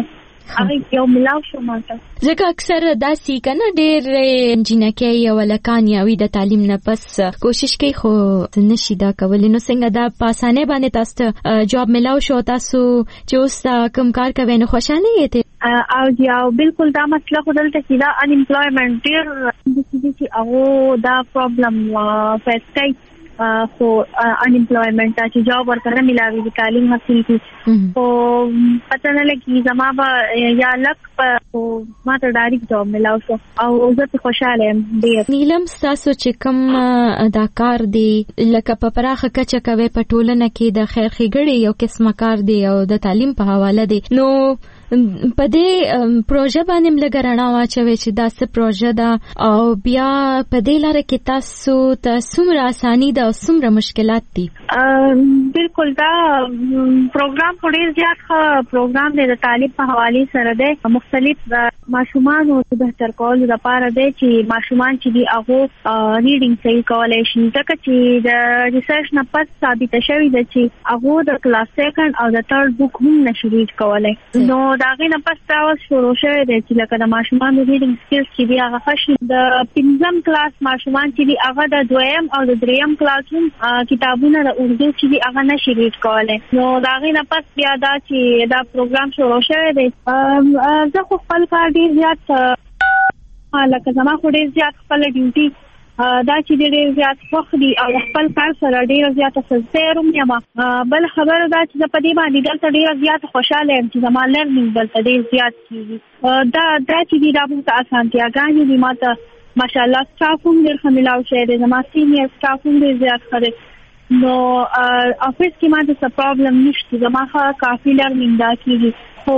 هغه یو ملاو شو ماته ځکه اکثر داسې کنه ډېر جنکې او لکان یاوي د تعلیم نه پس کوشش کوي خو نشي دا کولای. نو څنګه دا په اسانه باندې تاسو جاب ملاو شو تاسو چې اوس کم کار کوي نو خوشاله یې او یو بالکل دا مسله خو دلته چې دا انیمپلویمنت ډېر چې هغه دا پرابلم فیس کوي خو انیمپلویمنت چې جاب ورته نه ملاوي د تعلیم حاصل کی خو پته نه لګي زما به یا لک په ما ته ډایرکټ جاب ملاو شو او زه خوشاله یم ډېر. نیلم تاسو چې کوم دا کار دی لکه په پراخه کچه کوي په ټولنه کې د خیر ښېګړې یو قسمه کار دی او د تعلیم په حواله دی نو په دې پروژه باندې موږ رڼا واچوي چې دا څه پروژه ده او بیا په دې لاره کې تاسو ته څومره اساني ده او څومره مشکلات دي؟ بالکل دا پروګرام ډېر زیات ښه پروګرام دی د تعلیم په حواله سره دی. مختلف ماشومان او بهتر کولو لپاره دی چې ماشومان چې دی هغه ریډینګ صحیح کولای شي ځکه چې د ریسرچ نه پس ثابت شوی دی چې هغه د کلاس سیکنډ او د تھرد بوک هم نشي ریډ کولای. نو داغه نه پس تاسو شروع شوی دی چې لکه د ماشومان د ریډینګ سکلز چې دی هغه ښه د پنځم کلاس ماشومان چې دی هغه د دویم او د دریم کلاس هم کتابونه د اردو چې دی هغه نشي ریډ کولای. نو داغه نه پس بیا دا چې دا پروګرام شروع شوی دی زه خو خپل کار ډیر زیات لکه زما خو ډیر زیات خپل ډیوټي دا چې ډیر زیات خوښ دي او خپل کار سره ډیر زیات سلسیروم یم. بل خبره دا چې په دې باندې دلته ډیر زیات خوشاله یم چې زما لرنینګ دلته ډیر زیات کیږي. دا چې دی دا موږ اسانتیاګانې دي ماته ماشاءالله سټاف هم ډیر ښه ملاو شوی دی زما سینیر سټاف هم ډیر زیات ښه دی. نو افیس کې ماته څه پرابلم نشته زما کافي لرنینګ دا کیږي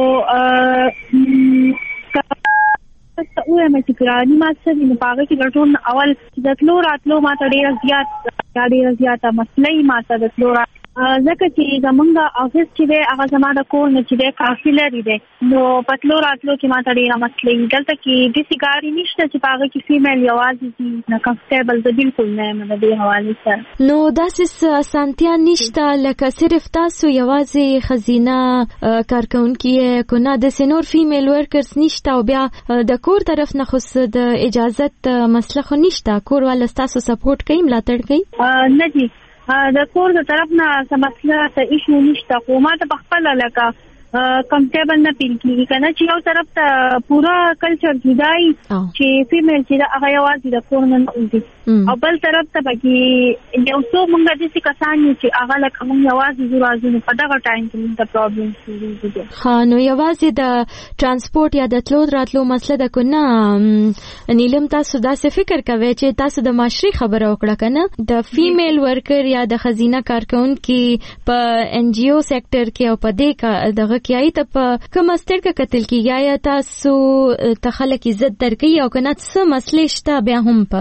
خو تاسو وایم چې ګرانی ما څه نه پاګه چې ګټون اول د تلو راتلو ما ته ډیر زیات مسلې ما ته د تلو ځکه چې زمونږ افیس چې دی هغه زما د کور نه چې دی کافي لري دی نو په تلو راتلو کې ما ته ډېره مسلې دلته کې داسې ګاډي نشته چې په هغه کې فیمیل یوازې دي نه کمفرټیبل زه بالکل نه یم د دې حوالې سره. نو داسې اسانتیا نشته لکه صرف تاسو یوازې ښځینه کارکونکي یې که نه داسې نور فیمیل ورکرز نشته او بیا د کور طرف نه خو د اجازت مسله خو نشته کور والا ستاسو سپورټ کوي ملاتړ کوي؟ نه دي د کور د طرف نه څه مسله څه ایشو نشته خو ما ته پخپله لکه کمفرټیبل نه فیل کېږي که نه چې یو طرف ته پوره کلچر جدایي چې فیمیل چې ده هغه یوازې د کور نه وځي او بل طرف ته پکې یو څو مونږ داسې کسان یو چې هغه لکه مونږ یوازې ځو راځو نو په دغه ټایم کې مونږ ته پرابلم کېږي. ها نو یوازې د ټرانسپورټ یا د تلو راتلو مسله ده که نه نیلم تاسو داسې فکر کوئ چې تاسو د معاشري خبره وکړه که نه د فیمیل ورکر یا د ښځینه کارکونکي په ان جی او سیکټر کې او په دې دغه کیای ته په کوم سترګه کتل کیږي یا تاسو ته خلک عزت درکې او کنه څه مسلې شته بیا هم په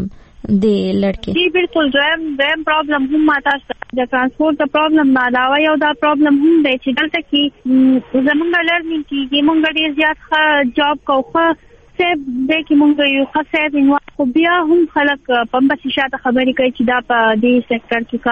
دې لړکې؟ جی بالکل دویم پرابلم هم ماته د ترانسپورټ د پرابلم نه علاوه یو دا پرابلم هم دی چې دلته کې زمونږ لرنینګ کېږي مونږ ډېر زیات ښه جاب کوو ښه سیب دی کې مونږ یو ښه سیب خو بیا هم خلک په بسې شاته خبرې کوي چې دا په دې سیکټر کې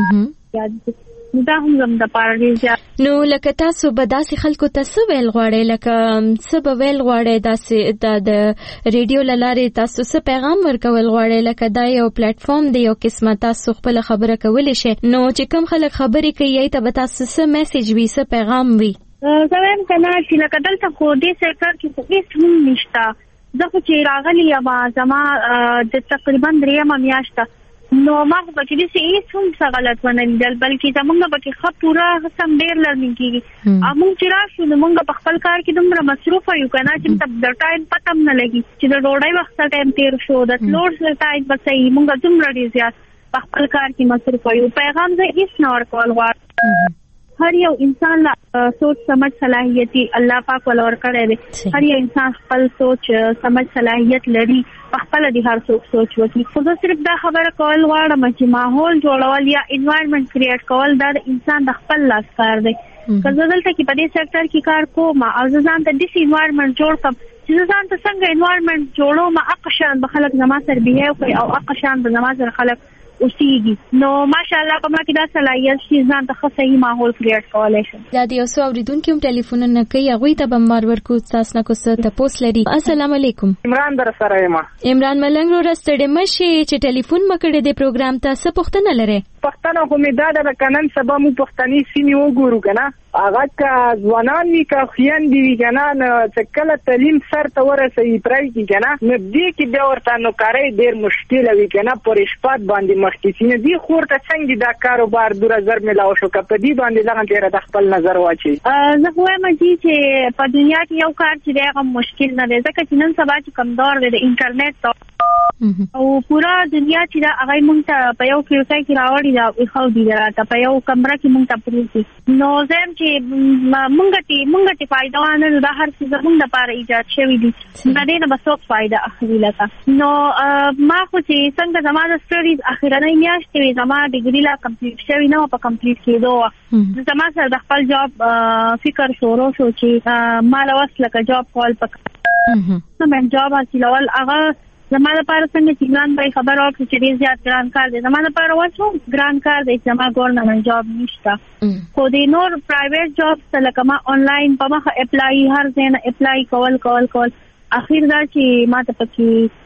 کار دا هم زم د پاره ډیر زیات. نو لکه تاسو به داسې خلکو ته څه ویل غواړئ لکه څه به ویل غواړئ داسې د ریډیو له لارې تاسو څه پیغام ورکول غواړئ لکه دا یو پلیټفارم دی یو قسمه تاسو خپله خبره کولی شئ نو چې کوم خلک خبرې کوي یې ته به تاسو څه میسیج وي څه پیغام وي؟ زه وایم که نه چې لکه دلته خو دې سیکټر کې خو هېڅ هم نشته زه خو چې راغلی یم زما د تقریبا درېیمه میاشته نو ما خو پکې داسې هېڅ هم څه غلط ونه لیدل بلکې زمونږ پکې ښه پوره سم ډېر لرنینګ کېږي او مونږ چې راشو نو مونږ په خپل کار کې دومره مصروفه یو که نه چې د ټایم پته هم نه لګي چې د ډوډۍ وخته ټایم تېر شو د تلو ټایم به صحیح مونږ دومره ډېر زیات په خپل کار کې مصروفه یو. پیغام زه هېڅ نه ورکول غواړم هر یو انسان لا سوچ سمجھ صلاحیت الله پاک ول ورکړی دی هر یو انسان خپل سوچ سمجھ صلاحیت لري خپل د هر څوک سوچ وکړي خو زه صرف دا خبره کول غواړم چې ماحول جوړول یا انوایرنمنت کریټ کول دا د انسان د خپل لاس کار دی. که زه دلته کې په دې سیکټر کې کار کوم او زه ځان ته داسې انوایرنمنت جوړ کړم چې زه ځان ته څنګه انوایرنمنت جوړوم هغه شان به خلک زما سره بیهیو کوي او هغه شان به زما سره خلک اوسېږي. نو ماشاءالله په ما کې دا صلاحیت چې ځان ته ښه صحیح ماحول کریټ کولی شم. دا د یو څو اوریدونکو هم ټلیفونونه کوي، هغوی ته به مار ورکو تاسو نه کو څه تپوس لري. السلام علیکم. عمران در سره یم. عمران ملنګ رو ستړي مشي چې ټلیفون مکړې د پروګرام ته څه پوښتنه لري؟ پښتنه خو مې دا د کنن سبا مو پښتني سیمې وګورو کنه، هغه کا ځوانان وی کا خويندې وی کنه، نو چې کله تعلیم سر ته ورسېږي پرای کی کنه، نو دې کې بیا ورته نو کاري ډېر مشکل وي کنه، پر شپات باندې مخکې نه دی خورته څنګه دا کاروبار 2000 ملاو شو کپ دې باندې ځان ډېر د خپل نظر واچي. زه وایم چې په دنیا کې یو کار چې ډېر مشکل نه دی، ځکه چې نن سبا چې کم دور دی د انټرنیټ او پورا دنیا چې دا هغه مونږ ته په یو کلیسای کې راوړي دا خو دې راته په یو کمره کې مونږ ته پروسي. نو زم چې مونږ ته فائدہ نه دا هر څه زموږ لپاره ایجاد شوی دي، دا دې نه بسوک فائدہ اخلي لکه. نو ما خو چې څنګه زموږ سټډیز اخیرنۍ میاشتې وي، زموږ ډیګري لا کمپلیټ شوی نه په کمپلیټ کېدو زموږ سره د خپل جاب فکر شروع شو چې مال وصله کا جاب کول پک نو من جاب حاصلول هغه زما لپاره څنګه چې ګران به خبر او چې ډیر زیات ګران کار دی، زما لپاره وڅو ګران کار دی چې ما ګورنمنت جاب نشته. خو د نور پرایویټ جاب څه لکه ما انلاین په مخه اپلای هر ځای نه اپلای کول اخیر دا چې ما ته پکې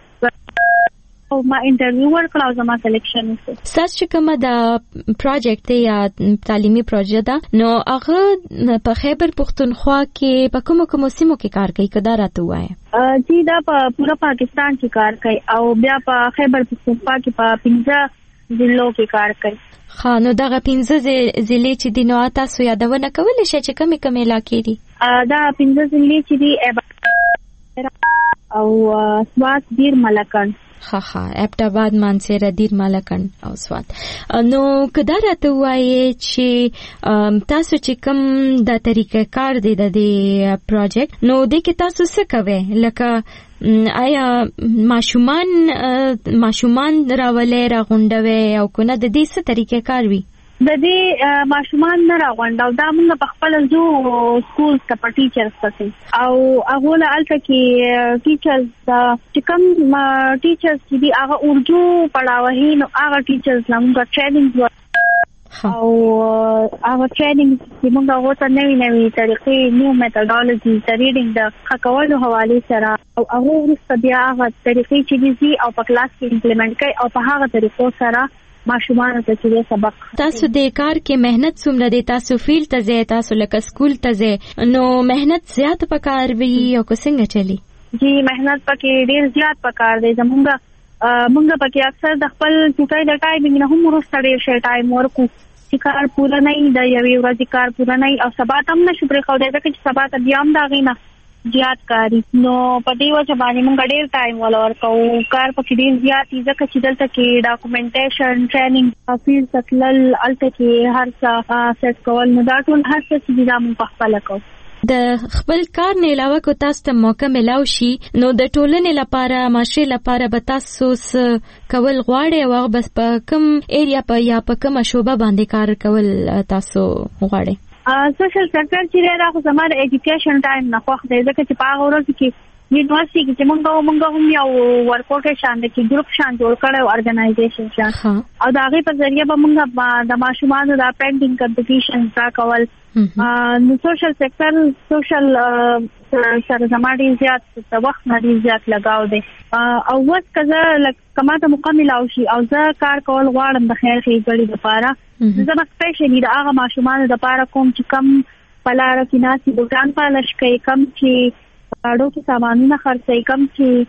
او ما انټرویو ورکړ او زما سلیکشن وشو. ساس چې کومه د پروجیکټ یا تعلیمي پروژه ده، نو هغه په خیبر پختونخوا کې په کومو سیمو کې کار کوي کدا راته وایي؟ چې دا په پورا پاکستان کې کار کوي او بیا په خیبر پختونخوا کې په 15 ضلعو کې کار کوي. ها نو دغه 15 ضلع چې د نو تاسو یادونه کولای شئ چې کومې علاقې دي؟ دا 15 ضلع چې دي او سوات، دیر، ملکن. ها ابټاباد، مانسهره، دیر، ملکن او سوات. نو کدا راته وایي چې تاسو چې کوم د طریقې کار دی د دې پروجیکټ، نو د کې تاسو څه کوئ؟ لکه آیا ماشومان راولې راغونډوي او کنه د دې څه طریقې کار وي؟ د دې ماشومان نه راغونډو، دا موږ په خپل ځو سکول ته په ټیچرز پسې او هغه له الته کې ټیچرز چې کوم ټیچرز چې دی هغه اردو پڑھاوي، نو هغه ټیچرز موږ ټریننګ او هغه ټریننګ چې موږ هغه ته نوې طریقې، نیو میتھډالوژي د ریډینګ د خکولو حواله سره او هغه ورسته بیا هغه طریقې چې دي او په کلاس کې امپلیمنٹ کوي او په هغه طریقو سره ماشومان ته چې سبق. تاسو د کار کې مهنت څومره دی؟ تاسو فیلډ ته ځئ، تاسو لکه سکول ته ځئ، نو مهنت زیات پکار وي او څنګه چلی؟ جی مهنت پکې ډیر زیات پکار دی. موږ پکې اکثر د خپل چټای د ټایمینګ نه هم ورسته ډیر شي ټایم ورکو چې کار پوره نه دی، د یوې ورځې کار پوره نه او سبا تم نشو پرې خو دې چې سبا ته بیا هم دا غینه زیات کاری. نو په دې وجه باندې موږ ډېر ټایم ولورکو، کار پکې ډېر زیات ځکه چې دلته کې ډاکومنټیشن، ټریننګ، فیلډ تکلل، الته کې هر څه سیټ کول، نو دا ټول هر څه چې دا موږ په خپل کوو. د خپل کار نه علاوه کو تاسو ته موقع ملاو شي، نو د ټولنې لپاره، معاشري لپاره به تاسو کول غواړئ او بس په کوم ایریا یا په کومه شوبه باندې کار کول تاسو غواړئ؟ سوشل سیکټر چې دا خو زموږ د ایجوکیشن ټایم نه خوښ دی، ځکه چې په هغه ورځ کې یونیورسيټي کې چې موږ هم یو ورکوټ شان د ګروپ شان جوړ کړو، ارګنایزیشن شان، او دا غي په ذریعہ به موږ د ماشومانو د پینټینګ کمپټیشن را کول. نو سوشل سیکټر سوشل سره زموږ زیات د وخت نه زیات لګاو دی او وس کزه کماته مکمل او شي او زه کار کول غواړم د خیر ښېګړې لپاره. زه به سپیشلی د هغه ماشومانو لپاره کوم چې کم پلاره کې ناسي بوټان پالش کوي، کم چې اړو کې سامانونه خرڅوي، کم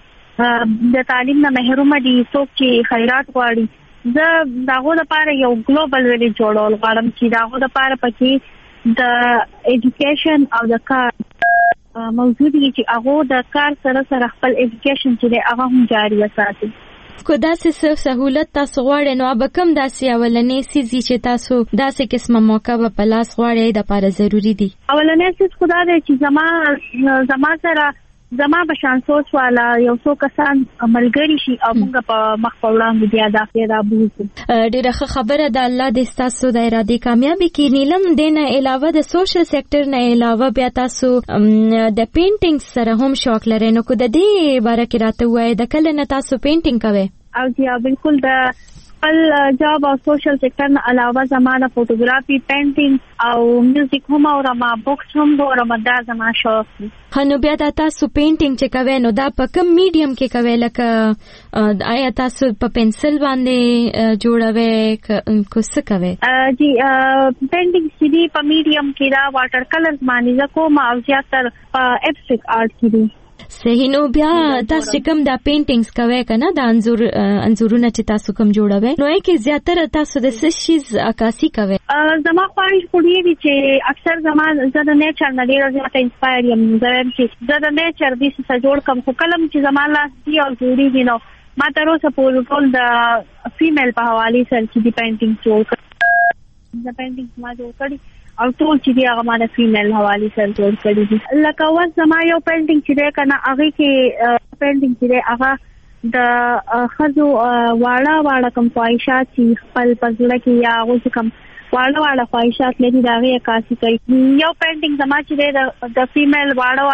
چې د تعلیم نه محروم دي، څوک چې خیرات غواړي. زه دغه لپاره یو ګلوبل ویلیج جوړول غواړم چې دغه لپاره پکې د ایجوکیشن او د کار موجود دي چې هغه د کار سره سره خپل ایجوکیشن چې هغه هم جاری وساتي. کو داسې سہولت تاسو غواړئ، نو به کوم داسې اولنې سیزي چې تاسو داسې قسمه موقع به په لاس غواړئ د لپاره ضروری دي؟ اولنې سیز خو دا دی چې زما سره زما به شان سوچ والا یو څو کسان عملګری شي او موږ په مخ په وړاندې بیا دا پیدا بوزو. ډیره خبره ده، الله دې تاسو د ارادي کامیابی کې. نیلم دینه علاوه د سوشل سیکټر نه علاوه بیا تاسو د پینټینګ سره هم شوق لرئ، نو کو د دې باره کې راته وایي د کله نه تاسو پینټینګ کوئ؟ او جی بالکل د خپل جاب او سوشل سیکټر نه علاوه زمانه فوټوګرافي، پینټینګ او میوزیک هم اورم، بوکس هم اورم، دا زما شوق دی. نو بیا دا تاسو پینټینګ چې کوئ نو دا په کوم میډیم کې کوئ؟ لکه آیا تاسو په پنسل باندې جوړوئ که څه کوئ؟ جی پینټینګ چې دی په میډیم کې دا واټر کلرز باندې زه کوم او زیاتر په ایبسټریکټ آرټ کې دی. صحیح. نو بیا تاسو چې کوم دا پینټینګز کوئ کنه دا انځورونه چې تاسو کوم جوړوئ نو کې زیاتره تاسو د څه شي عکاسي کوئ؟ زما خواهش پوری وی چې اکثر زمان زه د نیچر نه ډیره زیاته انسپایر یم. زه د نیچر د څه جوړ کوم خو کلم چې زما لاس دی او جوړیږي نو ما تر اوسه پورې ټول د فیمیل په حواله سره چې دی پینټینګ جوړ کړ. د پینټینګ ما جوړ کړی او ټول چې دی هغه ما د فیمیل حواله سره جوړ کړی دي. لکه اوس زما یو پینټینګ چې دی کنه هغه کې پینټینګ چې دی هغه د خزو واړه کوم خواهشات چې خپل پزړه کې یا هغه کوم واړه خواهشات لري دا غي عکاسي کوي. یو پینټینګ زما چې دی د فیمیل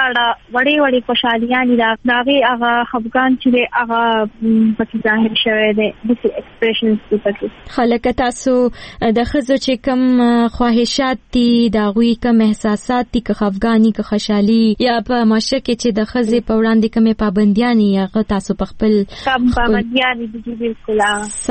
وړي خوشالیان دا غي هغه خفګان چې دی هغه پکې ظاهر شوی دی د ایکسپریشنز پکې. خلک تاسو د خزو چې کوم خواهشات دي دا غوي کوم احساسات دي که خفګانی که خوشالي یا په ماشه کې چې د خزې په وړاندې کومه پابندیان یا تاسو په خپل پابندیان دي بالکل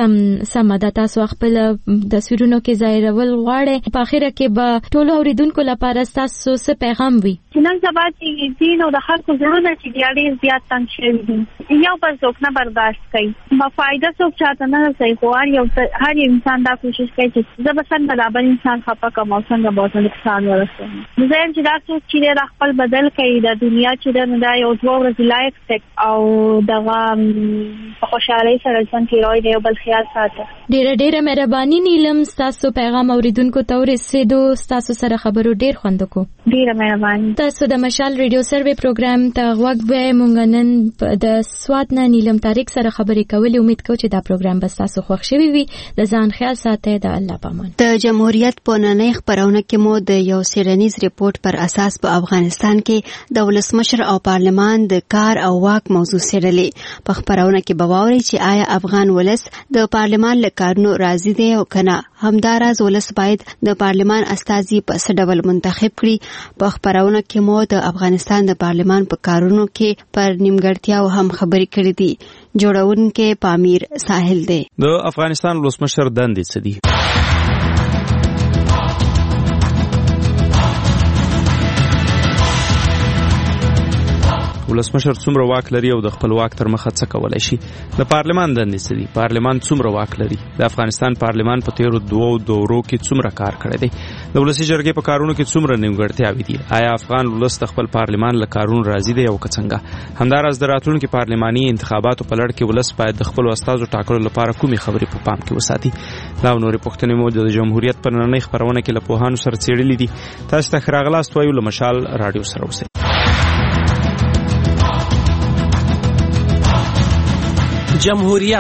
سم دا تاسو خپل د سورونو کې ظاهر ول غواړي. په اخره کې به ټول اوریدونکو لپاره تاسو څه پیغام وي؟ نن سبا چې دین او د خلکو زړونه چې ډېر زیات تنګ شوي دي یو بل څوک نه برداشت کوي ما فائدہ څوک چاته نه رسي خو هر انسان دا کوشش کوي چې زه به څنګه دا بل انسان خپه کوم او څنګه به ورته نقصان ورسوم. زه هم چې دا څوک چې د خپل بدل کوي د دنیا چې دا یو دوه ورځې لایق تک او دغه په خوشحالۍ سره ژوند تېروي دی او بل خیال ساته. ډېره مهرباني نیلم ستاسو پیغام اوریدونکو ته ورسېدو. ستاسو سره خبرو ډېر خوند وکړو. ډېره مهرباني. تاسو د مشال ریډیو سروې پروګرام ته غوږ به مونږ نن د سواد نه نیلم طارق سره خبرې کولې. امید کوم چې دا پروګرام به تاسو خوښ شوي وي. د ځان خیال ساتئ. د الله پامان. د جمهوریت په نننۍ خبرونه کې مو د یو سیرنیز ریپورت پر اساس په افغانستان کې د ولسمشر او پارلمان د کار او واک موضوع څېړلې. په خبرونه کې به واورئ چې آیا افغان ولس د پارلمان له کارونو راضي دی او کنه. همداراز ولس باید د پارلمان استازي په څه ډول منتخب کړي. په خبرونه کې مو د افغانستان د پارلمان په کارونو کې پر نیمګړتیاو هم خبرې کړې دي. جوړونکو پامیر ساحل دی. د افغانستان ولسمشر دندې څه دي؟ ولسمشر څومره واک لري او د خپل واک تر مخه څه کولای شي؟ د پارلمان دندې څه دي؟ پارلمان څومره واک لري؟ د افغانستان پارلمان په تیرو دوو دورو کې څومره کار کړی دی؟ د ولسی جرګې په کارونو کې څومره نیمګړتیاوې دي؟ آیا افغان ولس د خپل پارلمان له کارونو راضي دی او که څنګه؟ همداراز د راتلونکي پارلماني انتخاباتو په لړ کې ولس باید د خپل استازو ټاکلو لپاره کومې خبرې په پام کې وساتي؟ دا نورې پوښتنې مو د جمهوریت په نننۍ خبرونه کې له پوهانو سره څېړلې دي. تاسو ته ښه راغلاست وایو. له مشال راډیو سره اوسئ. جمهوریت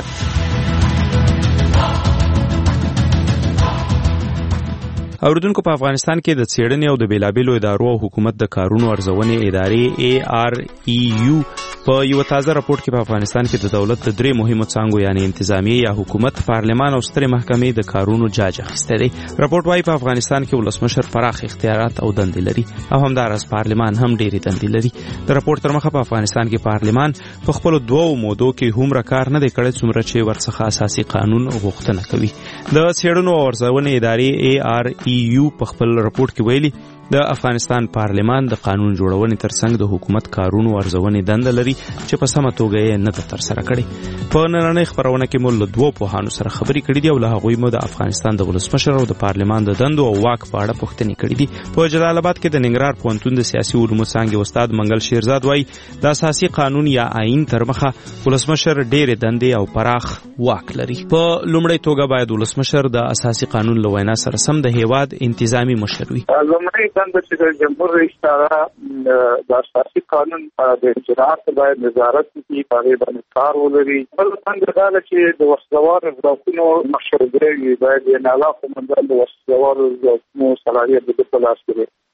اوریدونکو په افغانستان کې د څېړنې او د بیلابېلو ادارو او حکومت د کارونو ارزونې ادارې AREU په یو تازه راپورټ کې په افغانستان کې د دولت د درې مهمو څانګو یعنی انتظامیه یا حکومت، پارلمان او سترې محکمې د کارونو جاج اخیستی دی. راپورټ وايي په افغانستان کې ولسمشر پراخ اختیارات او دندې لري او همداراز پارلمان هم ډېرې دندې لري. د راپورټ تر مخه په افغانستان کې پارلمان په خپلو دوو مودو کې هومره کار نه دی کړی څومره چې ورڅخه اساسي قانون غوښتنه کوي. د څېړنو او ارزونې ادارې AREU په خپل راپورټ کې ویلي د افغانستان پارلمان د قانون جوړونې ترڅنګ د حکومت کارونو ارزونې دنده لري چې په سمه توګه یې نه ده ترسره کړې. په نننۍ خبرونه کې مو له دوو پوهانو سره خبرې کړې دي او له هغوی مو د افغانستان د ولسمشر او د پارلمان د دندو او واک په اړه پوښتنې کړې دي. په جلال آباد کې د ننګرهار پوهنتون د سیاسي علومو څانګې استاد منګل شیرزاد وایي د اساسي قانون یا آئین تر مخه ولسمشر ډېرې دندې او پراخ واک لري. په لومړۍ توګه باید ولسمشر د اساسي قانون له وینا سره سم د هیواد انتظامی مشر وي. دنده چې د جمهور رئیس سره د اساسي قانون د اجرات باید نظارت وکړي، په هغې باندې کار ولري. بل څنګه دا ده چې د وسلوالو ځواکونو مشرګري باید یې نالا قومندان د وسلوالو ځواکونو صلاحیت د په لاس کې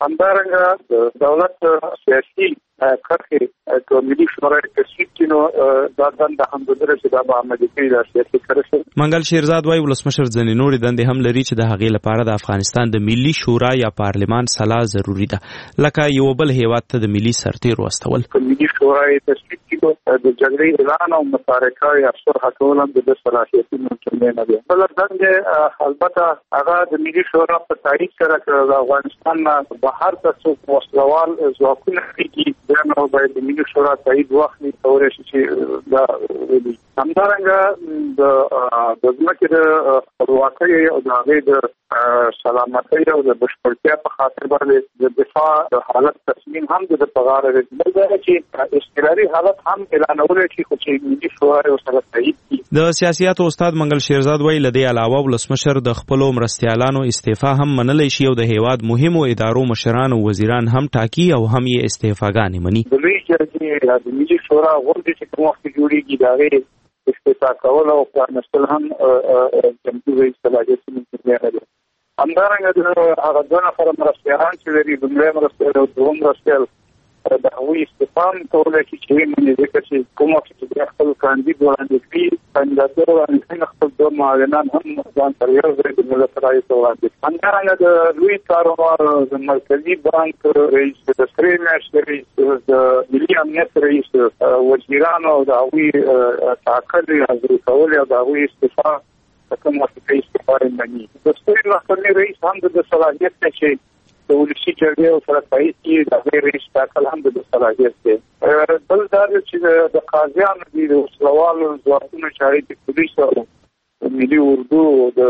همدارنګه د دولت سیاسي کرښې که ملي شورا تصویب کړي نو دا دنده هم د درې چې دا به عملي کړي دا سیاسي کرښې. منګل شیرزاد وايي ولسمشر ځینې نورې دندې هم لري چې د هغې لپاره د افغانستان د ملي شورا یا پارلمان سلا ضروري ده، لکه یو بل هیواد ته د ملي سرتیرو واستول. که ملي شورا تصویب کړي د جګړې اعلان او متارکه یا صلح کول هم د صلاحیتونو کې نه دي. بل دنده البته هغه د ملي شورا په تایید سره د افغانستان نه بهر ته څوک وسلوال ځواکونه کېږي نو باید د ملي شورا تایید واخلي کولای شي چې دا ویلي. همدارنګه د ځمکې د خپلواکۍ او د هغې د سلامتۍ او د بشپړتیا په خاطر باندې د دفاع د حالت تصمیم هم د په غاړه دی. بل دا چې اضطراري حالت هم اعلانولی شي خو چې ملي شورا یې ورسره تایید کړي. د سیاسیاتو استاد منګل شیرزاد وايي له دې علاوه ولسمشر د خپلو مرستیالانو استعفا هم منلی شي او د هیواد مهمو ادارو مشران او وزیران هم ټاکي او هم یې استعفاګانې مني. د لوی جرګې د ملي شورا غونډې چې کوم وخت جوړېږي د هغې استعفا کول او پرانستل هم جمهور رئیس صلاحیتونه لري. همدارنګه د هغه دوه نفره مرستیالان چې لري لومړی مرستیال او دویم مرستیال د هغوی استعفا هم کولی شي چې ومني ځکه چې کوم وخت چې بیا خپل کاندید وړاندې کړي کاندیداتور وړاندې کړي خپل دوه معاونان هم ځان سره یو ځای د ملت رایې ته وړاندې کړي. همدارنګه د لوی کاروبار د مرکزي بانک رئیس د سرې میاشتې رئیس د ملي امنیت رئیس وزیرانو او د هغوی ټاکل حاضري کول او د هغوی استعفا کوم وخت کې استعفا یې مني. د سترې محکمې رئیس هم د صلاحیت نه چې د ولسي جرګې او سره تایید کړي د هغې رئیس ټاکل هم د صلاحیت دی. بل دا چې د قاضیانو دي د وسلوالو ځواکونو چې هغې د پولیسو او ملي اردو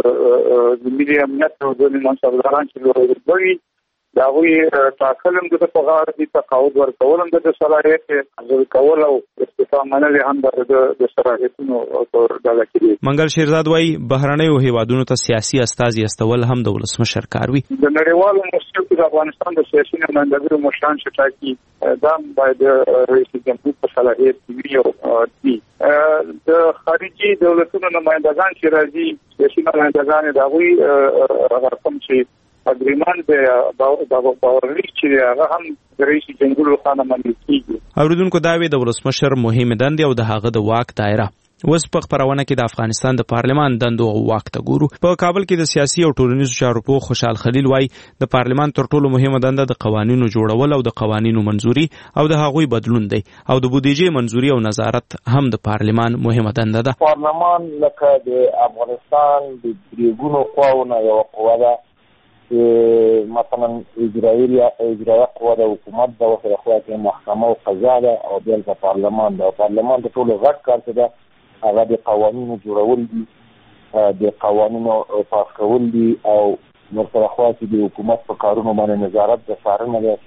د ملي امنیت او د منصبداران چې لوړ د هغوی ټاکل هم د په غاړه دي، تقاعد ورکول هم د صلاحیت حاضر کول او استعفا منل هم د صلاحیتونو په ډله کې دي. منګل شیرزاد وايي بهرنیو هیوادونو ته سیاسي استازي استول هم د ولسمشر کار وي. د نړیوالو موسسو کې د افغانستان د سیاسي نمایندګۍ مشران چې ټاکي دا باید رئیس جمهور په صلاحیت وي او دي. د خارجي دولتونو نمایندګان چې راځي سیاسي نمایندګان د هغوی رقم چې اګریمنټ د باورلیک چې هغه هم د رئیس جمهور لخوا منل کیږي. اوریدونکو دا وی د ولسمشر مهمه دندې او د هغه د واک دایره. اوس په خبرونه کې د افغانستان د پارلمان دندو او واک ته ګورو. په کابل کې د سیاسي او ټولنیزو چارو په خوشحال خلیل وايي د پارلمان تر ټولو مهمه دنده د قوانینو جوړول او د قوانینو منځوري او د هغوی بدلون دی او د بودیجې منځوري او نظارت هم د پارلمان مهمه دنده ده. پارلمان لکه د افغانستان د دریګونو قواونه یو قوه ده مثلا اجرایه قوه د حکومت د وسره خوا کې محکمه او قضا ده او بیا د پارلمان ده. پارلمان د ټولو غټ کار څه ده هغه د قوانینو جوړول دي، د قوانینو پاس کول دي او ورسره خوا کې د حکومت په کارونو باندې نظارت د څارنه ده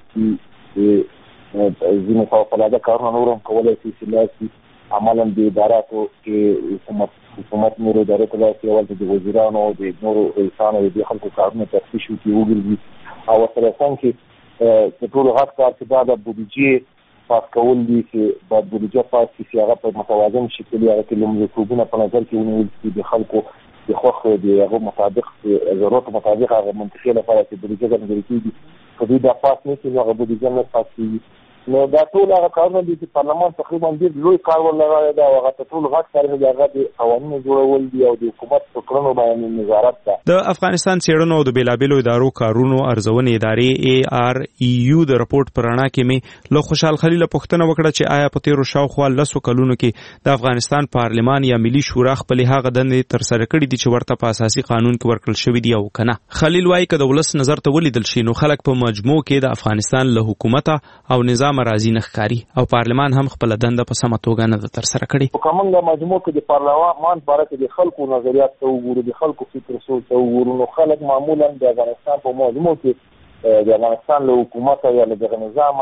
چې ځینې فوق‌العاده کارونه نور هم کولی شي چې لاسي عملا د اداراتو کې حکومت نورو ادارو ته لاسي اول د وزیرانو او د نورو رئیسانو د خلکو کارونه تفتیش وکړي وګرځي او ورسره څنګه چې ټولو غټ کار چې دا د بودیجې پاس کول دي چې باید بودیجه پاس شي چې هغه په متوازن شکل هغه کې لومړیتوبونه په نظر کې ونیول شي د خلکو د خوښ د هغه مطابق ضرورت مطابق هغه منطقي لپاره چې بودیجه ځانګړې کېږي که دوی دا پاس نه کړي نو هغه بودیجه نه پاس کېږي. نو دا ټول هغه کارونه دي چې پارلمان تقریبا ډېر لوی کار ولرغلی دی او هغه ته ټول غټ کارونه دي هغه د قوانینو جوړول دي او د حکومت په کړنو باندې نظارت ده. د افغانستان څېړنو او د بېلابېلو ادارو کارونو ارزونې ادارې AREU د رپورټ په رڼا کې مې له خوشحال خلیل پوښتنه وکړه چې آیا په تېرو شاوخوا 10 کلونو کې د افغانستان پارلمان یا ملي شورا خپلې هغه دندې ترسره کړي دي چې ورته په اساسي قانون کې ورکړل شوي دي او که نه. خلیل وایي که د ولس نظر ته ولیدل شي نو خلک په مجموع کې د افغانستان له حکومته او نظام راضي نه ښکاري او پارلمان هم خپل دنده په سمه توګه نه ده ترسره کړې. په کومه مجموع کې د پارلمان باره کې د خلکو نظریات ته وګورو، د خلکو فکر سوچ ته وګورو، نو خلک معمولا د افغانستان په مجموع کې د افغانستان له حکومت یا له دغه نظام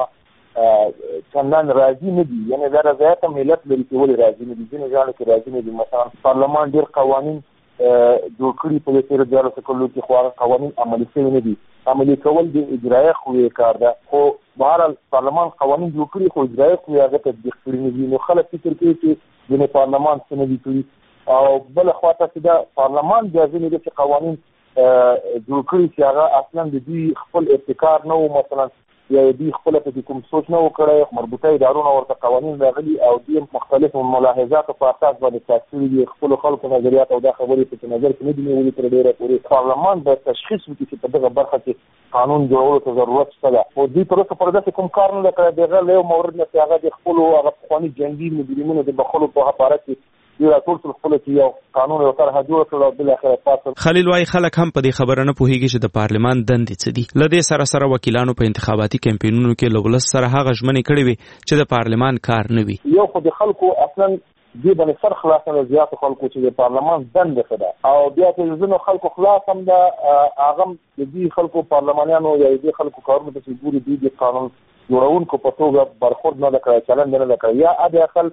چندان راضي نه دي. یعنې دا رضایت ملت لري چې ولې راضي نه دي. ځینې ځایونو کې راضي نه دي. مثلا پارلمان ډېر قوانین جوړ کړي په دې تېرو 14 کلونو کې خو هغه قوانین عملي شوي نه دي. عملي کول د اجرایه قوې کار ده خو بهرحال پارلمان قوانین جوړ کړي خو اجرایه قوې هغه تطبیق کړي نه دي. نو خلک فکر کوي چې ځینې پارلمان څه نه دي کړي او بله خوا ته چې دا پارلمان اجازه نه ده چې قوانین جوړ کړی چې هغه اصلا د دوی خپل ابتکار نه و، مثلا یا دوی خپل په کوم سوچ نه وکړي، مربوطه ادارونه ورته قوانین راغلي او دوی مختلف ملاحظات په اساس باندې تاسیس دي خپل خلکو نظریات او دا خبرې په نظر کې نه دي نیولې تر ډیره پورې. پارلمان د تشخیص وکړي چې په دغه برخه کې قانون جوړولو ته ضرورت شته او دوی تر اوسه پر داسې کوم کار نه کړی. دغه له مورد نه چې هغه د خپل هغه پخواني جنگي مجرمینو د بخلو په حواله کې یو ټول خپل کې یو قانون او طرحه جوړ کړو او بل اخر پاتې. خلیل وايي خلک هم په دې خبره نه پوهیږي چې د پارلمان دندې څه دي. لدې سره سره وکیلانو په انتخاباتي کمپاینونو کې لولس سره هغه ژمنې کړې وي چې د پارلمان کار نه وي. یو خو د خلکو اصلا دې باندې سر خلاص نه زیات خلکو چې د پارلمان دندې خدا او بیا چې زنو خلکو خلاص هم دا هغه د دې خلکو پارلمانیانو یا دې خلکو کارونه چې ګوري د قانون جوړونکو په توګه برخورد نه کړی، چلند نه کړی، یا اده خل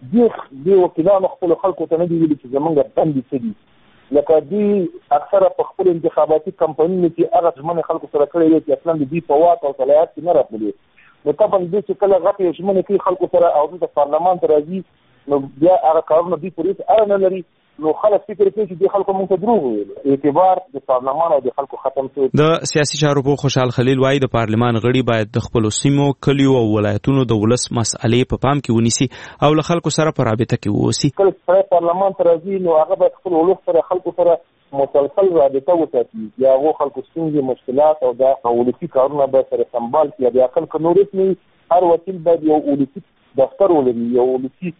دی وکیلانو خپل خلکو ته نه دی ویلي چې زمونږ دندې څه دي. لکه دوی اکثره په خپل انتخاباتي کمپاینونو کې هغه ژمنې خلکو سره کړې وي چې اصلا د دوی په واک او صلاحیت کې نه راتللي. نو طبعا دوی چې کله غټې ژمنې کوي خلکو سره او د پارلمان ته راځي نو بیا هغه کارونه دوی پولیس اړه نه لري، نو خلک فکر کوي چې د خلکو مونږ ته دروغ ویل. اعتبار د پارلمان او د خلکو ختم شو. د سیاسي چارو په خوشحال خلیل وايي د پارلمان غړي باید د خپل سیمو، کلیو او ولایتونو د ولس مسئلې په پام کې ونیسي او له خلکو سره په رابطه کې ووسی. کله چې پارلمان ته راځي نو هغه باید خپل ولس سره خلکو سره مسلسل رابطه وساتي، یا هغه خلکو ستونزې، مشکلات او د ولسی کارونه به سره سمبال کړي. بیا کله کنورس نه هر وکیل باید یو ولسی دفتر ولري، یو ولسی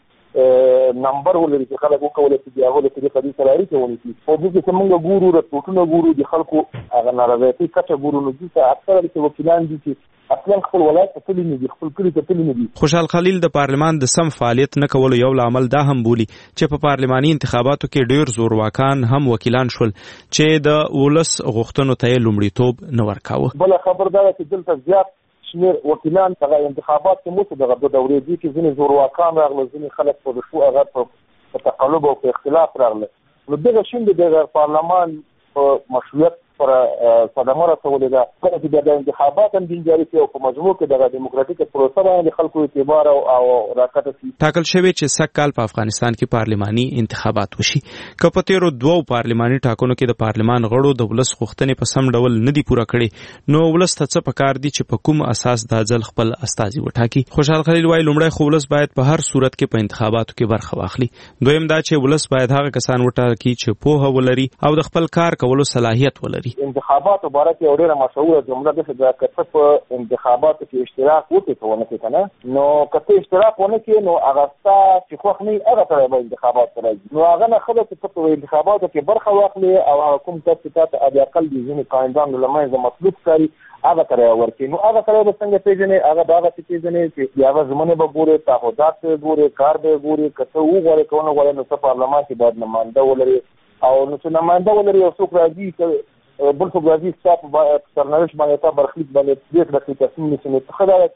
نمبر ولري چې خلک وکولای شي هغه له دې قضیې سره اړیکه ونیسي. په دې کې څنګه ګورو رپورټونه ګورو د خلکو هغه ناراضیتي کچه ګورو، نو چې اکثره چې وکیلان دي چې اصلا خپل ولایت ته تللی نه دي، خپل کلی ته تللی نه دي. خوشحال خلیل د پارلمان د سم فعالیت نه کولو یو عامل دا هم بولی چې په پارلماني انتخاباتو کې ډیر زورواکان هم وکیلان شول چې د ولس غوښتنو ته لومړیتوب نه ورکاوه. بل خبر دا چې دلته زیات شمیر وکیلان په انتخابات کې مو دغه د دورې دي کې ځینې زورواکان راغله، ځینې خلک په رشوه هغه په تقلب او په اختلاف راغله. نو دغه شین د پارلمان په مشروعیت پر صدمه رسولې ده. کله چې د انتخابات هم جاري شي او په مجموع کې د دیموکراتیک پروسه باندې خلکو اعتبار او راکټه شي. ټاکل شوی چې سږ کال په افغانستان کې پارلماني انتخابات وشي. که په تیرو دوو پارلماني ټاکنو کې د پارلمان غړو د ولس غوښتنې په سم ډول نه دي پوره کړې، نو ولس ته څه پکار دي چې په کوم اساس دا ځل خپل استازي وټاکي. خوشحال خلیل وايي لومړی خو ولس باید په هر صورت کې په انتخاباتو کې برخه واخلي. دویم دا چې ولس باید هغه کسان وټاکي چې پوهه ولري او د خپل کار کولو صلاحیت ولري. انتخابات مبارک یو ډیره مشهوره جمله ده چې کته په انتخاباتو کې اشتراک وکړي ونه کې کنه، نو کته اشتراک ونه کې نو هغه چې خو نه هغه تر به انتخابات راځي، نو هغه نه خبره چې په انتخاباتو کې برخه واخلي او کوم څه چې د اقل دي ځینې قائدان لمنځه مطلوب کاری هغه تر ورکی. نو هغه تر به څنګه پیژنې هغه دا څه پیژنې چې هغه زمونه به ګوره، تعهدات به ګوره، کار به ګوره، کته وګوره کوونه غواړي نو په پارلمان کې باید نماینده ولري او نو چې نماینده ولري او څوک راځي بل څه راځي چې سرنوشت باندې تا برخلیک باندې دې کړه چې تصمیم نیسي. نو خدای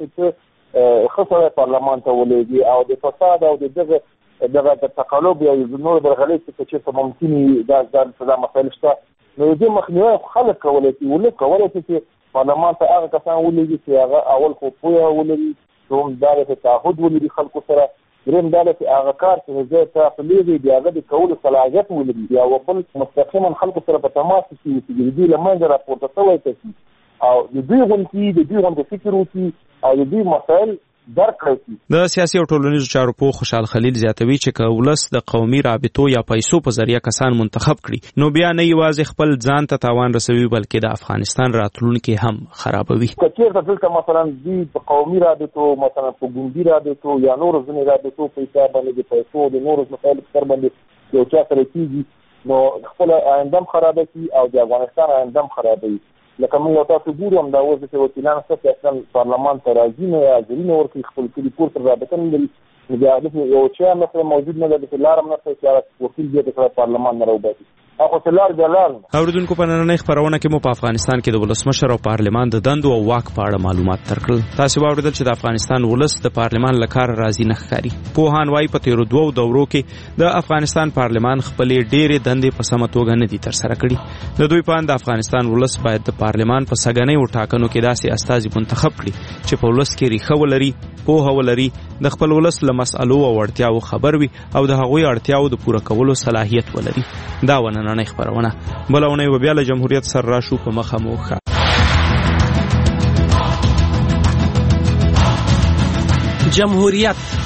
چې خصوصا پارلمان ته ولېږي او د فساد او دغه د تقلب یا نور برغلي چې ممکن دا ځان مسایل شته، نو دې مخنیوي خلک کولای شي چې پارلمان ته هغه کسان ولېږي چې هغه اول خو پوهه ولري، دوم دا چې تعهد ولري خلکو سره، دریم دا چې هغه کار چې زه تاسو لیدي بیا د کولو صلاحیت ولري، یا وبل مستقیما خلکو سره په تماس کې چې دې لمنځه راپورته شوی شي او د دوی غونډې فکر وکړي او د دوی مسایل درک کړي. د سیاسي او ټولنیزو چارو په خوشحال خلیل زیاتوي چې کولس د قومي رابطو یا پیسو په ذریعہ کسان منتخب کړي، نو بیا نه یوازې خپل ځان ته تاوان رسوي بلکې د افغانستان راتلونکي هم خرابوي. کچېرته دلته مثلا دوی په قومي رابطو، مثلا په ګوندي رابطو یا نور ځینې رابطو په حساب باندې د پیسو د نور مسایل پر باندې یو چا سره کیږي، نو خپل آینده خرابوي او د افغانستان آینده خرابوي. لکه موږ تاسو ګورو هم دا اوس چې وکیلان څه اصلا پارلمان ته راځي نه حاضرینه ورکړي، خپل کلی کور سره رابطه نه لري، نو بیا د یو چا مثلا موجود نه لري چې لارم نه چې وکیل دې د پارلمان نه راوباسي. اوریدونکو په نننۍ خبرونه کې مو په افغانستان کې د ولسمشر او پارلمان د دندو او واک په اړه معلومات ترکړل. تاسو واوریدل چې د افغانستان ولس د پارلمان لکار راضي نه ښکاري. پوهان وايي په تیرو دوو دورو کې د افغانستان پارلمان خپلې ډېرې دندې په سمه توګه نه دي ترسره کړي. د دوی په اند د افغانستان ولس باید د پارلمان په سګنیو ټاکنو کې داسې استازي منتخب کړي چې په ولس کې ریښه ولري، پوهه ولري، د خپل ولس له مسألو او اړتیاو خبر وي او د هغوی اړتیاو د پوره کولو صلاحیت ولري. دا ونننۍ خبرونه بله اونۍ به بیا له جمهوریت سره راشو په مخه مو ښه. جمهوریت